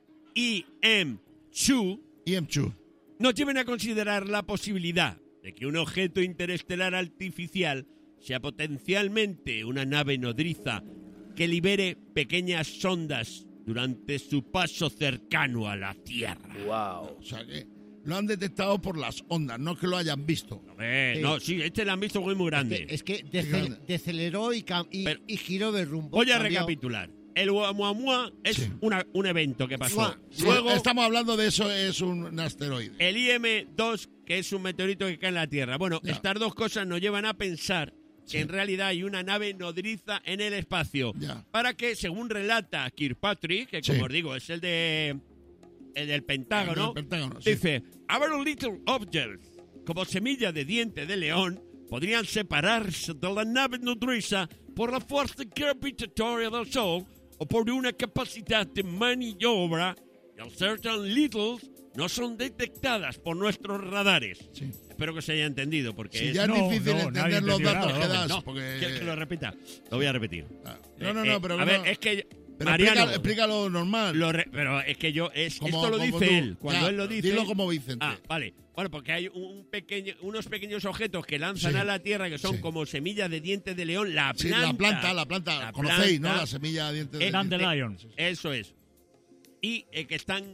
IM2 IM2. nos lleven a considerar la posibilidad de que un objeto interestelar artificial sea potencialmente una nave nodriza que libere pequeñas sondas durante su paso cercano a la Tierra. O sea que lo han detectado por las ondas, no que lo hayan visto. Sí. No, sí, este lo han visto muy grande. Es que grande. deceleró y Pero- giró de rumbo. Voy a cambió. recapitular. El Oumuamua es Sí. un evento que pasó. Sí, Luego, estamos hablando de eso, es un asteroide. el IM2, que es un meteorito que cae en la Tierra. Bueno, Ya. estas dos cosas nos llevan a pensar Sí. que en realidad hay una nave nodriza en el espacio. Ya. Para que, según relata Kirkpatrick, que Sí. como os digo, es el del Pentágono, El del Pentágono, sí. dice, our little objects, como semilla de diente de león, podrían separarse de la nave nodriza por la fuerza gravitatoria del Sol o por una capacidad de maniobra que al ser tan littles no son detectadas por nuestros radares. Sí. Espero que se haya entendido, porque Si es... ya es No, difícil no, entender nadie los entendió datos nada, que vamos. das. No, Porque... ¿quieres que lo repita? Lo voy a repetir. No, pero a ver, no. es que... Pero Mariano, explícalo normal. pero es que yo... Como- esto lo como dice tú. él. Cuando Ya, él lo dice... Dilo como Vicente. Ah, vale. Bueno, porque hay unos pequeños objetos que lanzan Sí. a la Tierra que son Sí. como semillas de dientes de león. La Sí, planta. la planta. La Conocéis, planta. ¿no? La semilla de dientes de... Dandelion. Eso es. Y que están...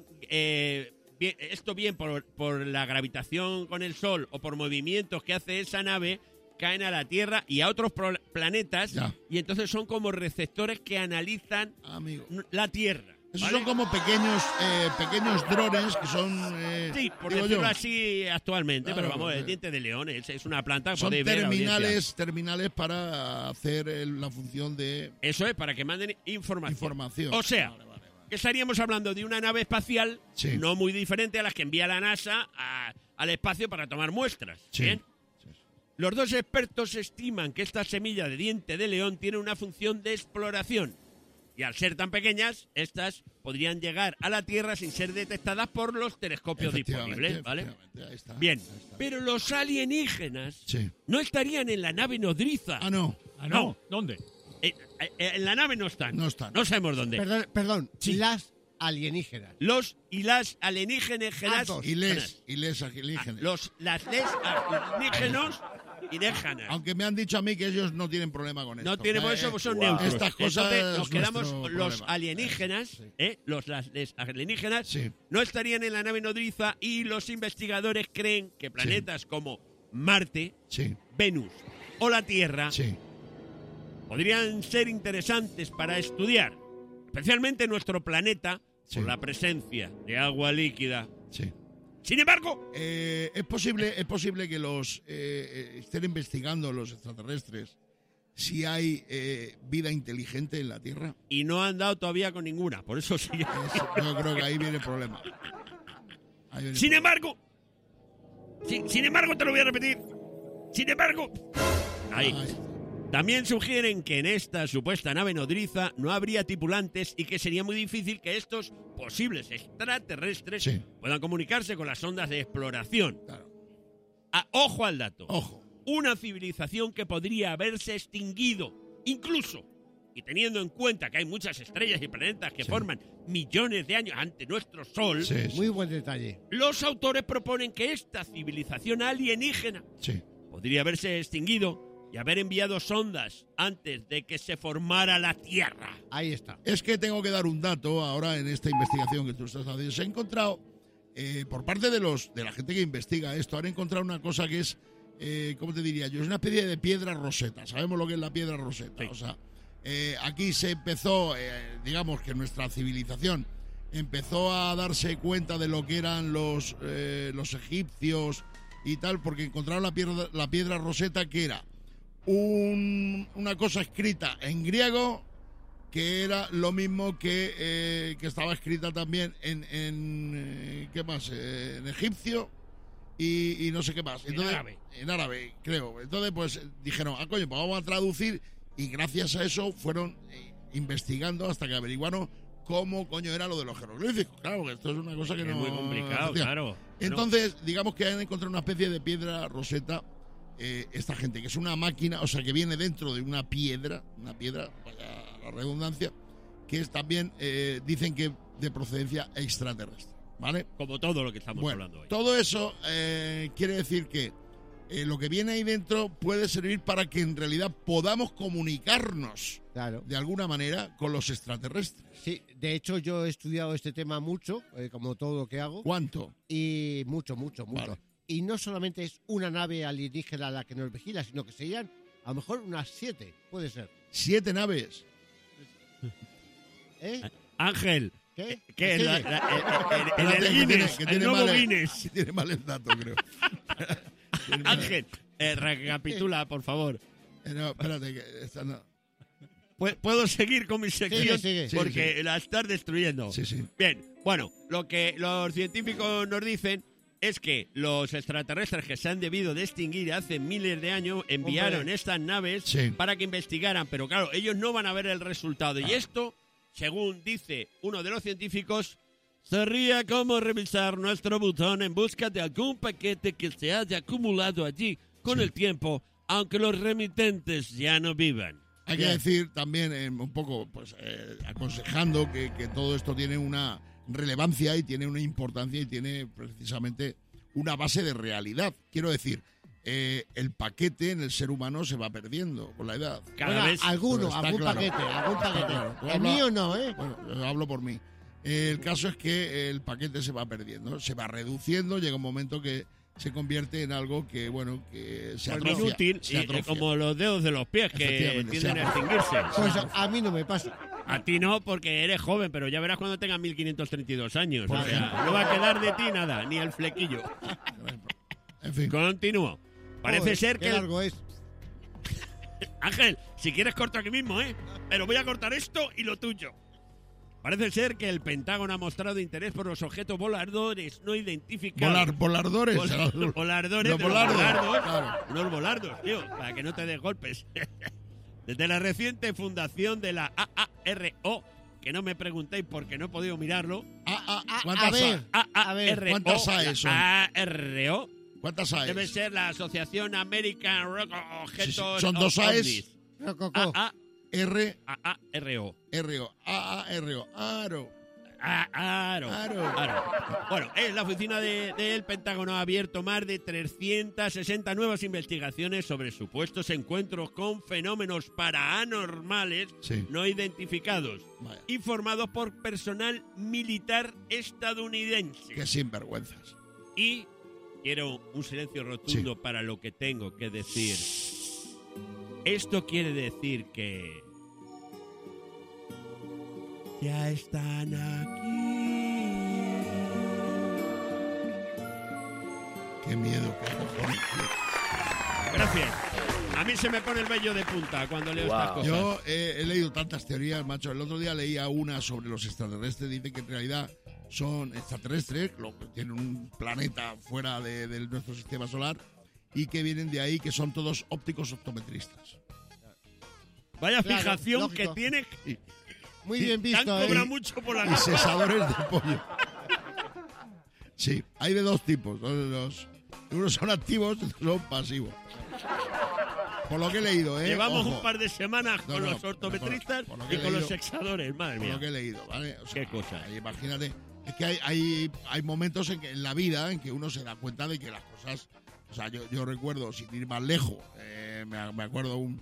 esto bien por la gravitación con el Sol o por movimientos que hace esa nave, caen a la Tierra y a otros planetas. Ya. Y entonces son como receptores que analizan Amigo. la Tierra. Esos ¿vale? son como pequeños drones que son... Sí, por digo decirlo yo, así actualmente, Claro, pero vamos, porque- el diente de león es una planta que son podéis ver, audiencia. terminales para hacer la función de Eso es, para que manden información. O sea, Vale, vale. que estaríamos hablando de una nave espacial Sí. no muy diferente a las que envía la NASA al espacio para tomar muestras. Sí. ¿Bien? Los dos expertos estiman que esta semilla de diente de león tiene una función de exploración. Y al ser tan pequeñas, estas podrían llegar a la Tierra sin ser detectadas por los telescopios disponibles, ¿vale? Efectivamente, ahí está, Bien, ahí está. pero los alienígenas Sí. no estarían en la nave nodriza. Ah, no. Ah, no. ¿Dónde? En la nave no están. No están. No sabemos dónde. Perdón. Sí. Las alienígenas. Los y las alienígenas. dos. Y les alienígenas. Les alienígenos y déjanas. Aunque me han dicho a mí que ellos no tienen problema con esto. No tienen por eso, pues son neutros. Estas cosas Entonces, nos es quedamos nuestro los problema. alienígenas, les alienígenas Sí. no estarían en la nave nodriza y los investigadores creen que planetas como Marte, Sí, Venus o la Tierra sí. podrían ser interesantes para estudiar, especialmente nuestro planeta, Sí. por la presencia de agua líquida. Sí. Sin embargo, Es posible que los estén investigando los extraterrestres si hay vida inteligente en la Tierra. y no han dado todavía con ninguna, por eso sí. Yo creo que ahí viene el problema. Ahí viene el Sin problema. embargo, sin embargo, te lo voy a repetir. Sin embargo, ahí. Ahí. También sugieren que en esta supuesta nave nodriza no habría tripulantes y que sería muy difícil que estos posibles extraterrestres Sí. puedan comunicarse con las ondas de exploración. Claro. Ojo al dato. Ojo. Una civilización que podría haberse extinguido, incluso, y teniendo en cuenta que hay muchas estrellas y planetas que Sí. forman millones de años ante nuestro Sol, Sí, sí. Muy buen detalle. los autores proponen que esta civilización alienígena Sí. podría haberse extinguido y haber enviado sondas antes de que se formara la Tierra. Ahí está. Es que tengo que dar un dato ahora en esta investigación que tú estás haciendo. Se ha encontrado, por parte de la gente que investiga esto, han encontrado una cosa que es, ¿cómo te diría yo? Es una especie de piedra roseta. ¿Sabemos lo que es la piedra roseta? Sí. O sea, aquí se empezó, digamos que nuestra civilización empezó a darse cuenta de lo que eran los egipcios y tal, porque encontraron la piedra roseta, que era una cosa escrita en griego, que era lo mismo que estaba escrita también en ¿qué más? En egipcio y no sé qué más. Entonces, en árabe, creo. Entonces, pues dijeron, coño, pues vamos a traducir, y gracias a eso fueron investigando hasta que averiguaron cómo coño era lo de los jeroglíficos. Claro, que esto es una cosa que Es no... muy complicado, hostia. claro. Entonces, digamos que han encontrado una especie de piedra roseta, esta gente, que es una máquina, o sea, que viene dentro de una piedra, vaya la redundancia, que es también, dicen que de procedencia extraterrestre, ¿vale? Como todo lo que estamos Bueno, hablando hoy. todo eso quiere decir que lo que viene ahí dentro puede servir para que en realidad podamos comunicarnos Claro. de alguna manera con los extraterrestres. Sí, de hecho yo he estudiado este tema mucho, como todo lo que hago, ¿Cuánto? y mucho. Vale. Y no solamente es una nave alienígena la que nos vigila, sino que serían a lo mejor unas 7, puede ser. 7 naves. ¿Eh? Ángel, ¿Qué? ¿qué? ¿Qué? En Espérate, el que Guinness, tiene el nuevo mal, Guinness. tiene mal el dato, creo. Tiene mal- Ángel, recapitula, por favor. No, espérate, que esta no. ¿Puedo seguir con mi sección? Sigue. Sí, Porque la estás destruyendo. Sí, sí. Bien, bueno, lo que los científicos nos dicen es que los extraterrestres que se han debido de extinguir hace miles de años enviaron Hombre. estas naves Sí. para que investigaran, pero claro, ellos no van a ver el resultado. Y esto según dice uno de los científicos, sería como revisar nuestro buzón en busca de algún paquete que se haya acumulado allí con el tiempo, aunque los remitentes ya no vivan. Hay que decir también, un poco, pues, aconsejando que todo esto tiene una relevancia y tiene una importancia y tiene precisamente una base de realidad. Quiero decir, el paquete en el ser humano se va perdiendo con la edad. Cada vez algún Está paquete. claro. Tú El habla- mío no, ¿eh? Bueno, yo hablo por mí. El caso es que el paquete se va perdiendo, se va reduciendo, llega un momento que se convierte en algo que, bueno, que se pues, atrofia. inútil, se y, atrofia. como los dedos de los pies que Efectivamente, tienden se a extinguirse. Pues a mí no me pasa. A ti no, porque eres joven, pero ya verás cuando tengas 1532 años. Por O sea, ejemplo. no va a quedar de ti nada, ni el flequillo. En fin. Continúo. Parece Joder, ser qué que... largo es. Ángel, si quieres corto aquí mismo, ¿eh? Pero voy a cortar esto y lo tuyo. Parece ser que el Pentágono ha mostrado interés por los objetos voladores no identificados. Volardores. Volardores, Los de los volardos, volardos. claro. Unos volardos, tío, para que no te des golpes. Desde la reciente fundación de la AARO, que no me preguntéis porque no he podido mirarlo. ¿Cuántas a ver, AARO, ¿cuántas AE son? AARO ¿Cuántas hay? debe ser la Asociación American Rock Objetos son dos AEs. OVNIs. Rococó. R, AARO. R, O, AARO, ARO. Aro. Bueno, la oficina del Pentágono ha abierto más de 360 nuevas investigaciones sobre supuestos encuentros con fenómenos paranormales Sí. no identificados, Vaya. informados por personal militar estadounidense. Qué sinvergüenzas. Y quiero un silencio rotundo para lo que tengo que decir. Esto quiere decir que ya están aquí. Qué miedo, qué cojones. Gracias. A mí se me pone el vello de punta cuando leo estas cosas. Yo he leído tantas teorías, macho. El otro día leía una sobre los extraterrestres. Dice que en realidad son extraterrestres, tienen un planeta fuera de nuestro sistema solar y que vienen de ahí, que son todos ópticos optometristas. Vaya Claro, fijación lógico. que tiene. Muy bien Te han visto, cobrado ¿eh? mucho por la Y gafas. cesadores de pollo. Sí, hay de dos tipos. Unos son activos y otros son pasivos. Por lo que he leído, ¿eh? Llevamos Ojo, un par de semanas No, con no, los ortometristas por lo que y he con los leído- sexadores. Madre por mía. lo que he leído, ¿vale? O Qué cosa. Imagínate, es que hay momentos en la vida en que uno se da cuenta de que las cosas... O sea, yo recuerdo, sin ir más lejos, me acuerdo un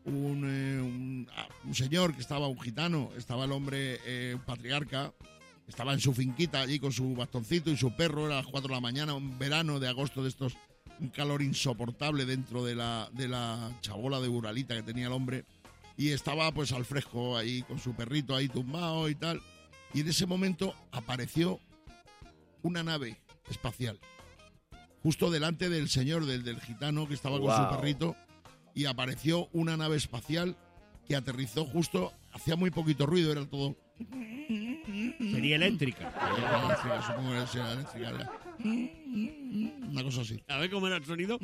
señor que estaba, un gitano, estaba el hombre, un patriarca, estaba en su finquita allí con su bastoncito y su perro, era las 4 de la mañana, un verano de agosto de estos, un calor insoportable dentro de la chabola de buralita que tenía el hombre, y estaba pues al fresco ahí con su perrito ahí tumbado y tal, y en ese momento apareció una nave espacial justo delante del señor, del gitano que estaba con su perrito, y apareció una nave espacial que aterrizó justo, hacía muy poquito ruido, era todo... Sería eléctrica. Supongo que era eléctrica. Una cosa así. A ver cómo era el sonido.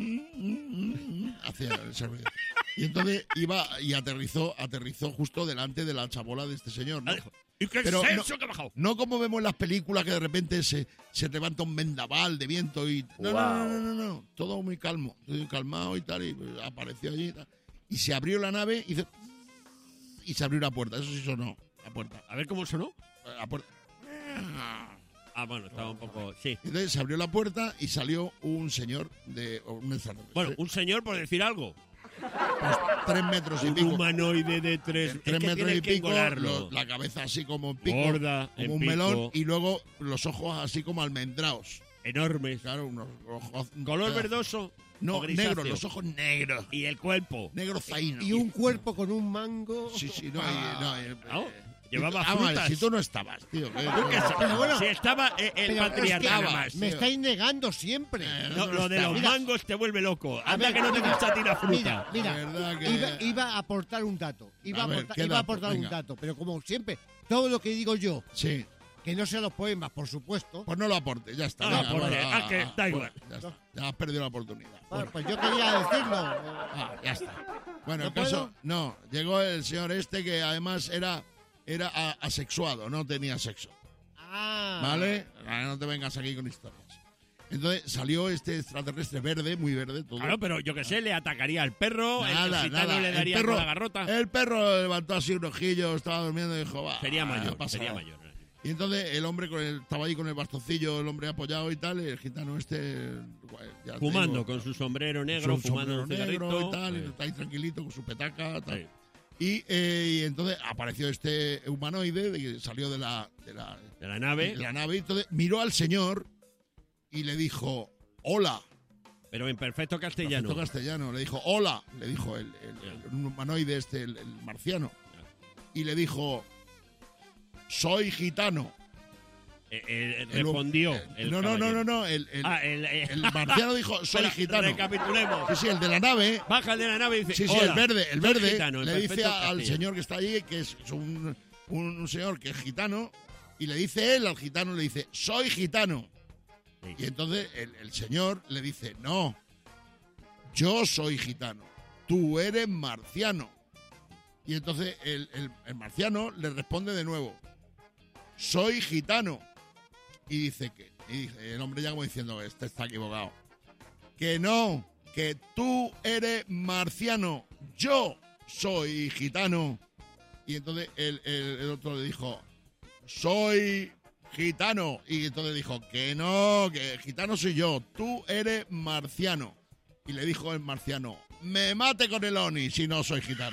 Hacía ese ruido. Y entonces iba y aterrizó justo delante de la chabola de este señor, ¿no? ¿Y qué Pero es no- eso que ha bajado? No como vemos en las películas que de repente se levanta un vendaval de viento y... No. Todo muy calmo, muy calmado y tal, y apareció allí y tal. Y se abrió la nave y se abrió una puerta. Eso sí sonó, la puerta. A ver cómo sonó. La puerta. Ah, bueno, estaba un poco... Sí. Entonces se abrió la puerta y salió un señor un extraterrestre. Bueno, un señor, por decir algo. Pues 3 metros y Un pico. humanoide de 3 3 metros tienes y que pico, engolarlo. la cabeza así como en pico, Gorda, como en un pico. melón, y luego los ojos así como almendrados. Enormes. Claro, unos ojos... ¿Color verdoso? No, o grisáceo? negros, los ojos negros. Y el cuerpo. Negro zaino. Y un cuerpo con un mango. Sí, no, Llevaba vale, frutas. si tú no estabas, tío. ¿Tú qué sabes? Pero bueno, si estaba el pero patriarca es que nada más. me estáis negando siempre. No, lo de los Mira, mangos te vuelve loco. A Anda ver, que no te mira, gusta a ti la fruta. Mira, De verdad que- iba a aportar un dato. Iba A a ver, aportar, ¿qué iba a dato? aportar un Venga. dato. Pero como siempre, todo lo que digo yo, Sí, que no sean los poemas, por supuesto. pues no lo aportes, ya está. No lo venga, aportes, bueno, que da igual. Ya está, ya has perdido la oportunidad. Bueno, pues yo quería decirlo. Ya está. Bueno, ¿No el caso, puedo? no, llegó el señor este que además era era asexuado, no tenía sexo. Ah. ¿Vale? No te vengas aquí con historias. Entonces salió este extraterrestre verde, muy verde todo. Claro, pero yo qué sé, le atacaría al perro, el gitano nada. le daría con la garrota. El perro levantó así un ojillo, estaba durmiendo y dijo, va. Sería mayor, pasa sería nada. mayor. Y entonces el hombre estaba ahí con el bastoncillo, el hombre apoyado y tal, y el gitano ya Fumando, te digo, con su sombrero negro, su fumando un sombrero negro cigarrito. y tal, y Sí. está ahí tranquilito con su petaca, tal. Sí. Y entonces apareció este humanoide que salió de la De la nave, y entonces miró al señor y le dijo, hola. pero en perfecto castellano. Perfecto castellano. Le dijo, hola. Le dijo el humanoide el marciano. Y le dijo, soy gitano. Respondió. No. El marciano dijo, soy Espera, gitano. Recapitulemos. Sí, el de la nave. Baja el de la nave y dice, Sí, hola, el verde. soy gitano, en Le dice perfecto al castellano. señor que está allí, que es un señor que es gitano, y le dice él al gitano, le dice, soy gitano. Sí. Y entonces el señor le dice, no, yo soy gitano, tú eres marciano. Y entonces el marciano le responde de nuevo, soy gitano. Y dice el hombre ya como diciendo, este está equivocado. Que no, que tú eres marciano, yo soy gitano. Y entonces el otro le dijo, soy gitano. Y entonces dijo, que no, que gitano soy yo, tú eres marciano. Y le dijo el marciano, me mate con el Oni si no soy gitano.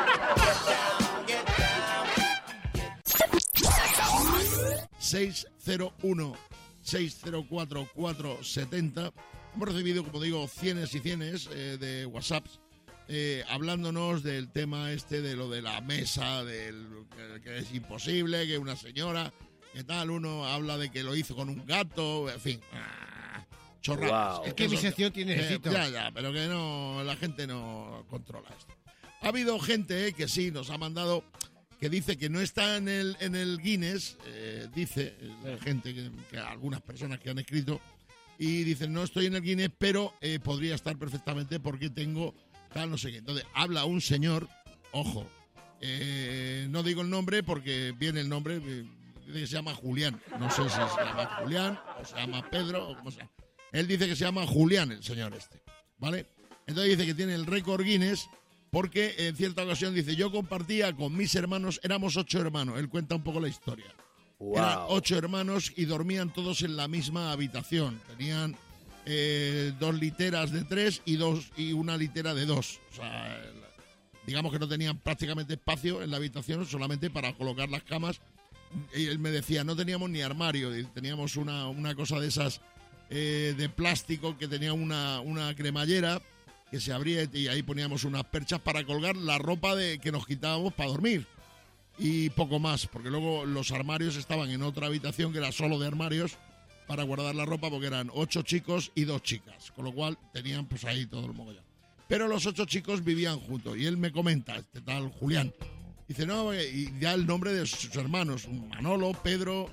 ...601-604-470... Hemos recibido, como digo, cienes y cienes de WhatsApps hablándonos del tema de lo de la mesa, que es imposible, que una señora, que tal, uno habla de que lo hizo con un gato, en fin, chorradas. Es que mi sección tiene éxito. Ya, pero que no, la gente no controla esto. Ha habido gente que sí nos ha mandado, que dice que no está en el Guinness, dice la gente, que algunas personas que han escrito, y dicen, no estoy en el Guinness, pero podría estar perfectamente porque tengo tal, no sé qué. Entonces, habla un señor, ojo, no digo el nombre porque viene el nombre, dice que se llama Julián. No sé si se llama Julián o se llama Pedro o como sea. Él dice que se llama Julián, el señor ¿vale? Entonces dice que tiene el récord Guinness porque en cierta ocasión dice, yo compartía con mis hermanos, éramos 8 hermanos, él cuenta un poco la historia. Eran 8 hermanos y dormían todos en la misma habitación. Tenían 2 literas de 3 y una litera de 2. O sea, digamos que no tenían prácticamente espacio en la habitación solamente para colocar las camas. Y él me decía, no teníamos ni armario, teníamos una cosa de esas de plástico que tenía una cremallera que se abría y ahí poníamos unas perchas para colgar la ropa que nos quitábamos para dormir. Y poco más, porque luego los armarios estaban en otra habitación que era solo de armarios para guardar la ropa, porque eran 8 chicos y 2 chicas, con lo cual tenían pues ahí todo el mogollón. Pero los 8 chicos vivían juntos y él me comenta, tal Julián, dice, no, y ya el nombre de sus hermanos, Manolo, Pedro,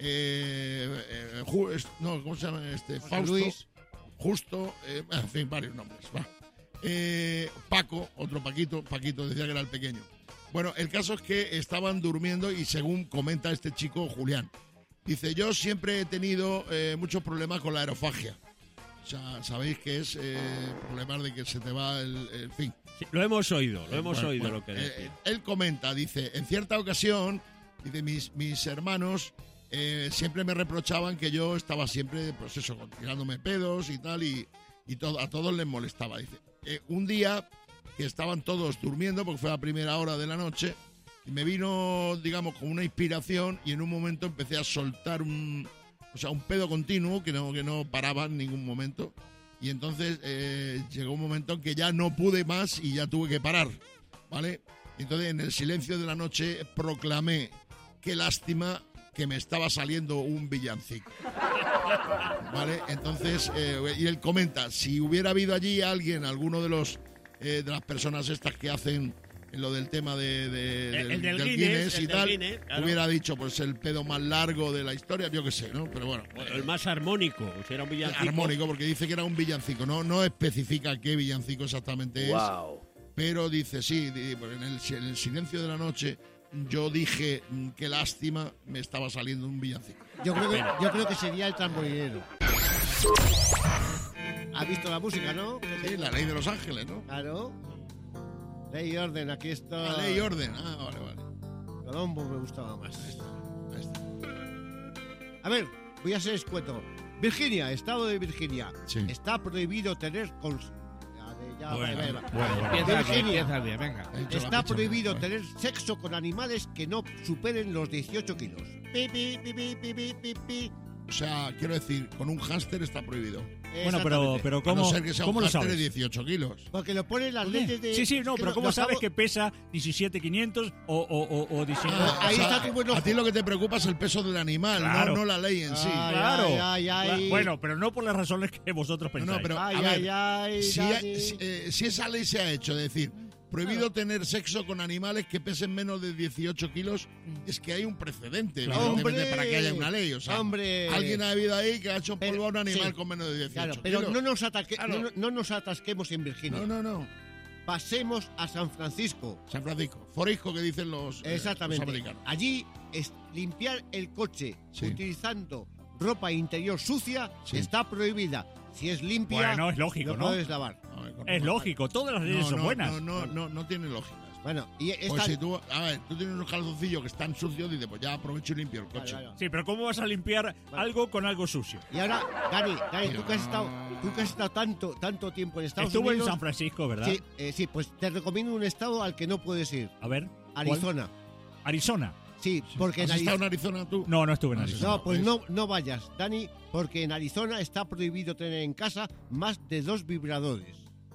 ¿cómo se llama? Fausto, Luis. Justo, en fin, varios nombres, va. Paco, otro Paquito decía que era el pequeño. Bueno, el caso es que estaban durmiendo y según comenta este chico, Julián, dice, yo siempre he tenido muchos problemas con la aerofagia. O sea, sabéis que es problemas de que se te va el fin. Sí, lo hemos oído Bueno, lo que decía. él comenta, dice, en cierta ocasión, dice, mis hermanos siempre me reprochaban que yo estaba siempre, pues eso, tirándome pedos y tal, y a todos les molestaba. Dice, un día que estaban todos durmiendo, porque fue a primera hora de la noche, y me vino, digamos, con una inspiración, y en un momento empecé a soltar un pedo continuo que no paraba en ningún momento. Y entonces llegó un momento en que ya no pude más y ya tuve que parar, ¿vale? Entonces en el silencio de la noche proclamé, qué lástima que me estaba saliendo un villancico, ¿vale? Entonces, y él comenta, si hubiera habido allí alguno de las personas estas que hacen lo del tema del Guinness y tal, claro, hubiera dicho, pues el pedo más largo de la historia, yo qué sé, ¿no? Pero bueno. El más armónico, o sea, era un villancico. Armónico, porque dice que era un villancico, no especifica qué villancico exactamente es. Pero dice, sí, en el silencio de la noche yo dije, qué lástima, me estaba saliendo un villancico. Yo creo que sería el tramolinero. ¿Has visto la música, no? Sí, la ley de Los Ángeles, ¿no? Claro. Ley y orden, aquí está. La ley y orden. Ah, vale. Colombo me gustaba más. Ahí está. A ver, voy a ser escueto. Virginia, estado de Virginia. Sí. Está prohibido tener... Bueno. Virginia, bien, venga. He hecho la está ficha, prohibido venga, tener sexo con animales que no superen los 18 kilos. Pi, pi, pi, pi, pi, pi, pi, pi. O sea, quiero decir, con un hámster está prohibido. Bueno, pero A no ¿cómo, ser que sea ¿cómo un lo hámster de sabes? 18 kilos. Porque lo ponen las leyes de... Sí, no, que pero lo- ¿cómo lo sabes acabo- que pesa 17.500 o 19? Ahí está tu buen ojo. A ti lo que te preocupa es el peso del animal, Claro. no la ley en sí. Ay, Claro. ay. Bueno, pero no por las razones que vosotros pensáis. No, pero Ay, a ver, ay, si, Dani. si esa ley se ha hecho, es decir, prohibido tener sexo con animales que pesen menos de 18 kilos, es que hay un precedente, evidentemente, ¡Hombre! para que haya una ley. O sea, ¡Hombre! alguien ha habido ahí que ha hecho Pero- polvo a un animal sí. con menos de 18 Claro, kilos. pero Claro. no nos atasquemos en Virginia. No. Pasemos a San Francisco. San Francisco. Forisco que dicen los Exactamente. americanos. Allí es limpiar el coche Sí. utilizando ropa interior sucia Sí. está prohibida. Si es limpia, Bueno, es lógico, lo ¿no? puedes lavar. A ver, con Es ropa. lógico, todas las leyes son buenas. No tiene lógica. Bueno, y Pues esta... si tú tienes unos calzoncillos que están sucios, dices, pues ya aprovecho y limpio el coche. Vale. Sí, pero ¿cómo vas a limpiar algo con algo sucio? Y ahora, Dani, tú que has estado tanto tiempo en Estados Estuvo en Unidos... San Francisco, ¿verdad? Sí, pues te recomiendo un estado al que no puedes ir. A ver. ¿cuál? Arizona. Arizona. Sí, porque ¿Has en estado Arizona... en Arizona tú? No, no estuve en Ah, Arizona. No, pues no vayas, Dani, porque en Arizona está prohibido tener en casa más de 2 vibradores.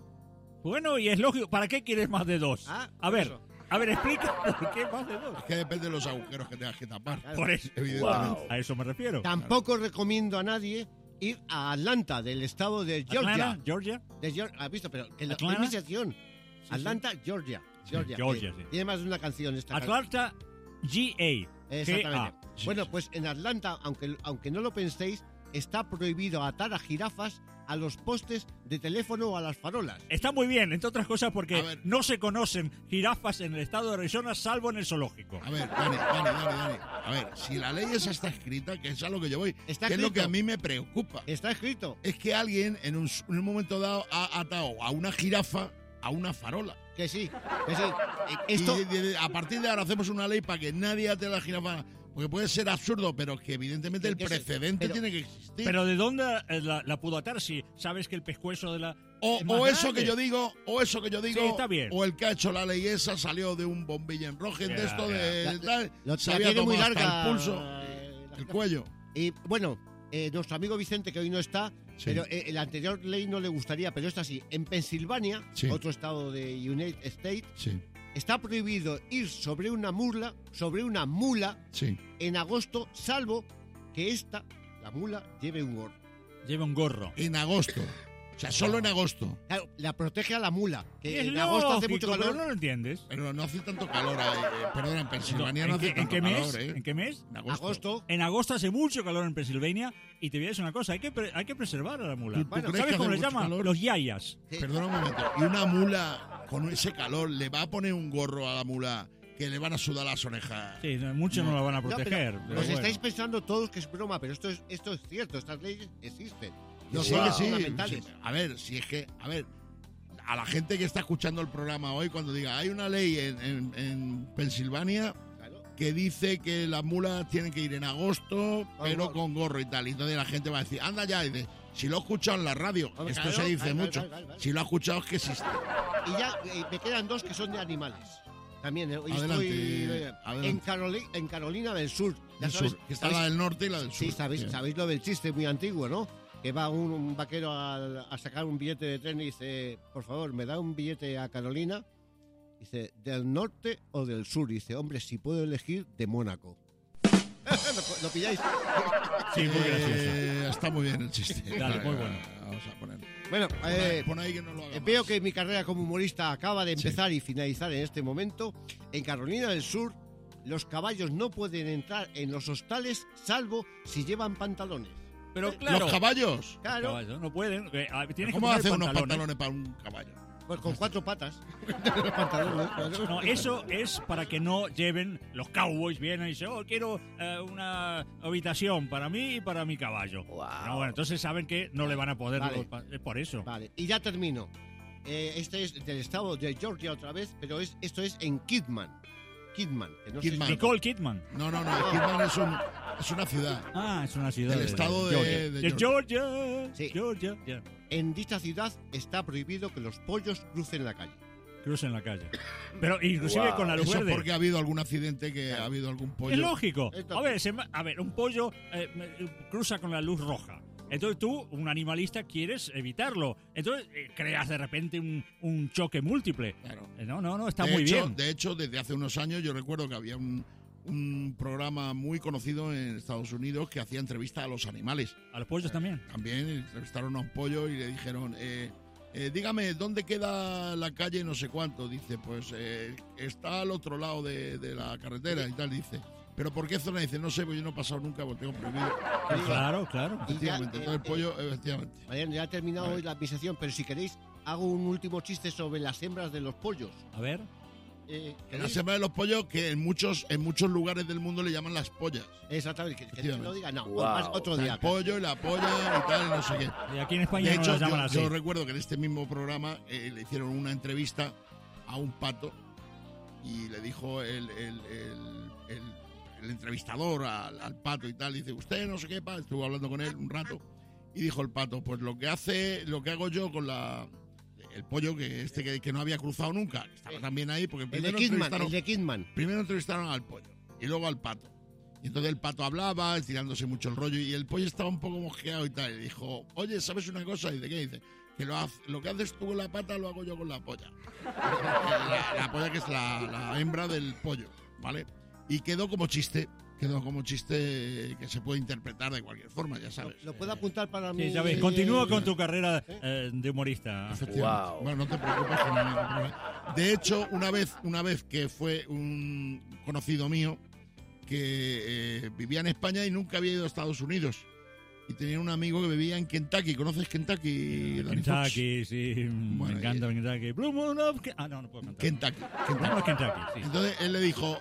Bueno, y es lógico. ¿Para qué quieres más de 2? Ah, a ver, eso. explica por qué más de 2. Es que depende de los agujeros que tengas que tapar. Por eso. Evidentemente. A eso me refiero. Tampoco recomiendo a nadie ir a Atlanta, del estado de Georgia. Atlanta, Georgia. ¿Has visto? Pero que Atlanta. es mi sección. Atlanta, Georgia. Georgia. Georgia, que sí. Tiene más de una canción esta Atlanta, GA. Exactamente. GA. Bueno, pues en Atlanta, aunque no lo penséis, está prohibido atar a jirafas a los postes de teléfono o a las farolas. Está muy bien, entre otras cosas A porque ver. no se conocen jirafas en el estado de Arizona salvo en el zoológico. A ver, Dani. A ver, si la ley esa está escrita, que es a lo que yo voy, Está que es lo que escrito. a mí me preocupa, Está escrito. es que alguien en un momento dado ha atado a una jirafa a una farola. Que sí. Esto... Y a partir de ahora hacemos una ley para que nadie ate a la jirafa, porque puede ser absurdo, pero que evidentemente el Que sí, precedente pero- tiene que existir. Pero ¿de dónde la pudo atar si sabes que el pescuezo de la... O, es más o eso grande? que yo digo, Sí, está bien. o el que ha hecho la ley esa salió de un bombillo en rojen de Ya, esto, ya. de tal, se la había tiene muy tomado hasta larga. el pulso, el cuello. Y bueno, nuestro amigo Vicente, que hoy no está, Sí. pero la anterior ley no le gustaría, pero esta sí. En Pensilvania, Sí. otro estado de United States, Sí, está prohibido ir sobre una mula sí. en agosto, salvo que la mula, lleve un gorro. Lleva un gorro. En agosto. O sea, solo en agosto. Claro, la protege a la mula, que Es en agosto hace lógico, mucho calor. pero no lo entiendes. Pero no hace tanto calor. Perdona, en Pensilvania no ¿En hace qué, en tanto qué mes? calor, ¿eh? ¿En qué mes? En agosto. Agosto. En agosto hace mucho calor en Pensilvania y te voy a decir una cosa, hay que preservar a la mula. ¿Tú crees ¿Sabes que cómo hace le mucho llaman? calor? Los yayas. Sí. Perdona un momento. ¿Y una mula con ese calor le va a poner un gorro a la mula que le van a sudar las orejas? Sí, muchos no la van a No, proteger. pero pero os bueno. estáis pensando todos que es broma, pero esto es cierto, estas leyes existen. No, Los sí, gorros que sí. fundamentales. Sí. A ver, si es que, a la gente que está escuchando el programa hoy, cuando diga, hay una ley en Pensilvania Claro. que dice que las mulas tienen que ir en agosto, pero gorro. con gorro y tal. Y entonces la gente va a decir, anda ya, y dice, si lo he escuchado en la radio, Hombre, esto claro, se dice claro, mucho, claro. si lo ha escuchado es que existe. Y ya me quedan 2 que son de animales. También, hoy Adelante, estoy adelante. en Carolina del Sur. Ya Del sabes, sur, que está sabéis- la del norte y la del sur. Sí, sabéis lo del chiste muy antiguo, ¿no? Que va un vaquero a sacar un billete de tren y dice, por favor, ¿me da un billete a Carolina? Dice, ¿del norte o del sur? Dice, hombre, si puedo elegir, de Mónaco. ¿Lo pilláis? Sí, muy gracioso. Está muy bien el chiste. Dale, muy bueno. Vamos a poner. Bueno, Pon ahí que no lo haga veo más. que mi carrera como humorista acaba de empezar y finalizar en este momento. En Carolina del Sur, los caballos no pueden entrar en los hostales salvo si llevan pantalones. Pero claro, Los caballos. Claro. caballos no pueden. Tienes ¿Cómo que poner hace unos pantalones. pantalones para un caballo? Pues con 4 patas. Los pantalones, claro. No, eso es para que no lleven los cowboys, vienen y dicen, quiero una habitación para mí y para mi caballo. No, bueno, entonces saben que no le van a poder, Vale. es por eso. Vale, y ya termino. Este es del estado de Georgia otra vez, pero esto es en Kidman. Kidman, que no sé Kidman. si- Nicole Kidman. No, Kidman es una ciudad. Ah, es una ciudad Del estado de de Georgia. Sí. Georgia. Ya. En dicha ciudad está prohibido que los pollos crucen la calle. Cruza en la calle. Pero inclusive con la luz Eso verde. porque ha habido algún accidente, que ha habido algún pollo. Es lógico. Esto- A ver, un pollo cruza con la luz roja. Entonces tú, un animalista, quieres evitarlo. Entonces creas de repente un choque múltiple. Claro. No, está de muy hecho, bien. De hecho, desde hace unos años yo recuerdo que había un programa muy conocido en Estados Unidos que hacía entrevistas a los animales. A los pollos también. También entrevistaron a un pollo y le dijeron, dígame, ¿dónde queda la calle no sé cuánto? Dice, pues está al otro lado de la carretera y tal, dice. ¿Pero por qué zona? Dice, no sé, pues yo no he pasado nunca porque tengo prohibido. Claro. Efectivamente, entonces el pollo, efectivamente. Mariano, ya ha terminado hoy la mi sección, pero si queréis, hago un último chiste sobre las hembras de los pollos. A ver. La ¿Queréis? semana de los pollos que en muchos lugares del mundo le llaman las pollas. Exactamente, que Efectivamente. lo diga, no, Wow. más otro O sea, día. el pollo y la polla y tal, y no sé qué. Y aquí en España De no hecho, las llaman así. yo recuerdo que en este mismo programa le hicieron una entrevista a un pato y le dijo el entrevistador al pato y tal, dice, usted no sé qué, estuvo hablando con él un rato y dijo el pato, pues lo que hago yo con el pollo que no había cruzado nunca, que estaba también ahí, porque El de Kidman. primero entrevistaron al pollo y luego al pato. Y entonces el pato hablaba, estirándose mucho el rollo, y el pollo estaba un poco mosqueado y tal. Y dijo, oye, ¿sabes una cosa? Y dice, ¿qué? Dice, que lo que haces tú con la pata lo hago yo con la polla. La polla que es la hembra del pollo, ¿vale? Y quedó como chiste que se puede interpretar de cualquier forma, ya sabes. ¿Lo puedo apuntar para mí? Sí, ya ves. Continúa con tu carrera de humorista. Efectivamente. Wow. Bueno, no te preocupes, que no hay ningún problema. De hecho, una vez que fue un conocido mío que vivía en España y nunca había ido a Estados Unidos. Y tenía un amigo que vivía en Kentucky. ¿Conoces Kentucky, Dani Fox? Kentucky, sí. Bueno, me encanta Kentucky. Blue Moon of no puedo cantar. Kentucky. No, Kentucky, sí. Entonces él le dijo,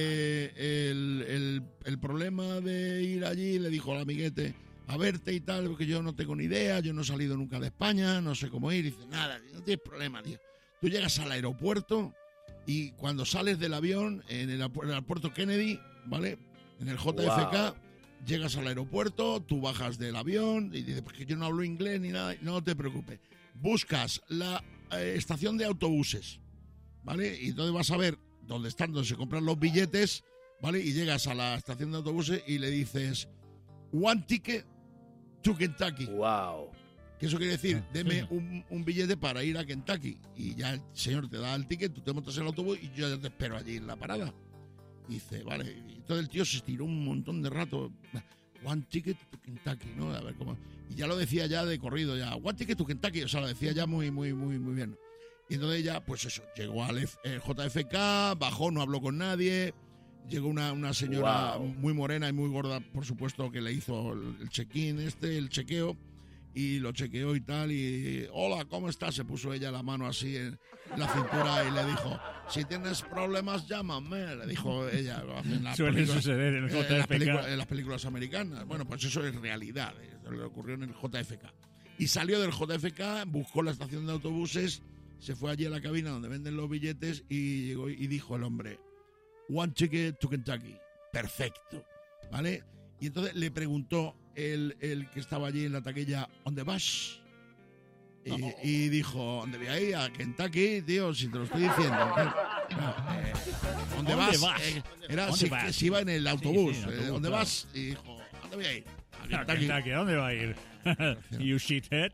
el problema de ir allí, le dijo al amiguete, a verte y tal, porque yo no tengo ni idea, yo no he salido nunca de España, no sé cómo ir. Y dice, nada, no tienes problema, tío. Tú llegas al aeropuerto y cuando sales del avión, en el aeropuerto Kennedy, ¿vale? En el JFK, llegas al aeropuerto, tú bajas del avión y dices, porque yo no hablo inglés ni nada, no te preocupes. Buscas la estación de autobuses, ¿vale? Y entonces vas a ver dónde están, donde se compran los billetes, ¿vale? Y llegas a la estación de autobuses y le dices, one ticket to Kentucky. Wow. Que eso quiere decir, deme un billete para ir a Kentucky. Y ya el señor te da el ticket, tú te montas en el autobús y yo ya te espero allí en la parada. Y dice, vale. Y entonces el tío se estiró un montón de rato. One ticket to Kentucky, ¿no? A ver cómo. Y ya lo decía ya de corrido, ya. One ticket to Kentucky. O sea, lo decía ya muy bien. Y entonces ya, pues eso, llegó al JFK, bajó, no habló con nadie. Llegó una señora muy morena y muy gorda, por supuesto, que le hizo el check-in el chequeo. Y lo chequeó y tal, y hola, ¿cómo estás? Se puso ella la mano así en la cintura y le dijo, si tienes problemas, llámame, le dijo ella. Suele suceder en el JFK. En las películas americanas. Bueno, pues eso es realidad, eso le ocurrió en el JFK. Y salió del JFK, buscó la estación de autobuses, se fue allí a la cabina donde venden los billetes y llegó y dijo el hombre, one ticket to Kentucky. Perfecto, ¿vale? Y entonces le preguntó el que estaba allí en la taquilla, ¿dónde vas? Y dijo, ¿dónde voy a ir? A Kentucky, tío, si te lo estoy diciendo. ¿Dónde vas? Era si iba en el autobús. Sí, en el autobús, ¿Dónde claro. vas? Y dijo, ¿dónde voy a ir? A A Kentucky, ¿a dónde va a ir? You shithead.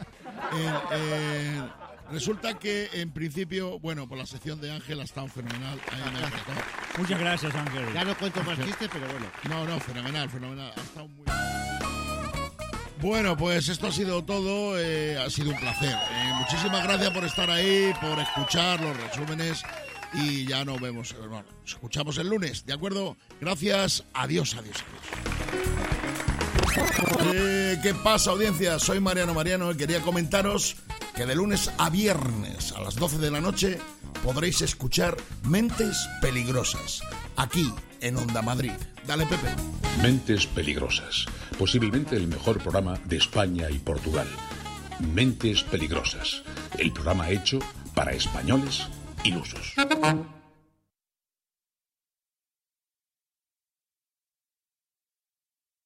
Resulta que en principio, bueno, por la sección de Ángel ha estado fenomenal. A mí me ha encantado. Muchas gracias, Ángel. Ya no cuento más chistes, pero bueno. No, fenomenal. Ha estado muy bien. Bueno, pues esto ha sido todo. Ha sido un placer. Muchísimas gracias por estar ahí, por escuchar los resúmenes. Y ya nos vemos. Bueno, nos escuchamos el lunes, ¿de acuerdo? Gracias. Adiós. ¿Qué pasa, audiencia? Soy Mariano y quería comentaros que de lunes a viernes a las 12 de la noche podréis escuchar Mentes Peligrosas, aquí en Onda Madrid. Dale, Pepe. Mentes Peligrosas, posiblemente el mejor programa de España y Portugal. Mentes Peligrosas, el programa hecho para españoles ilusos.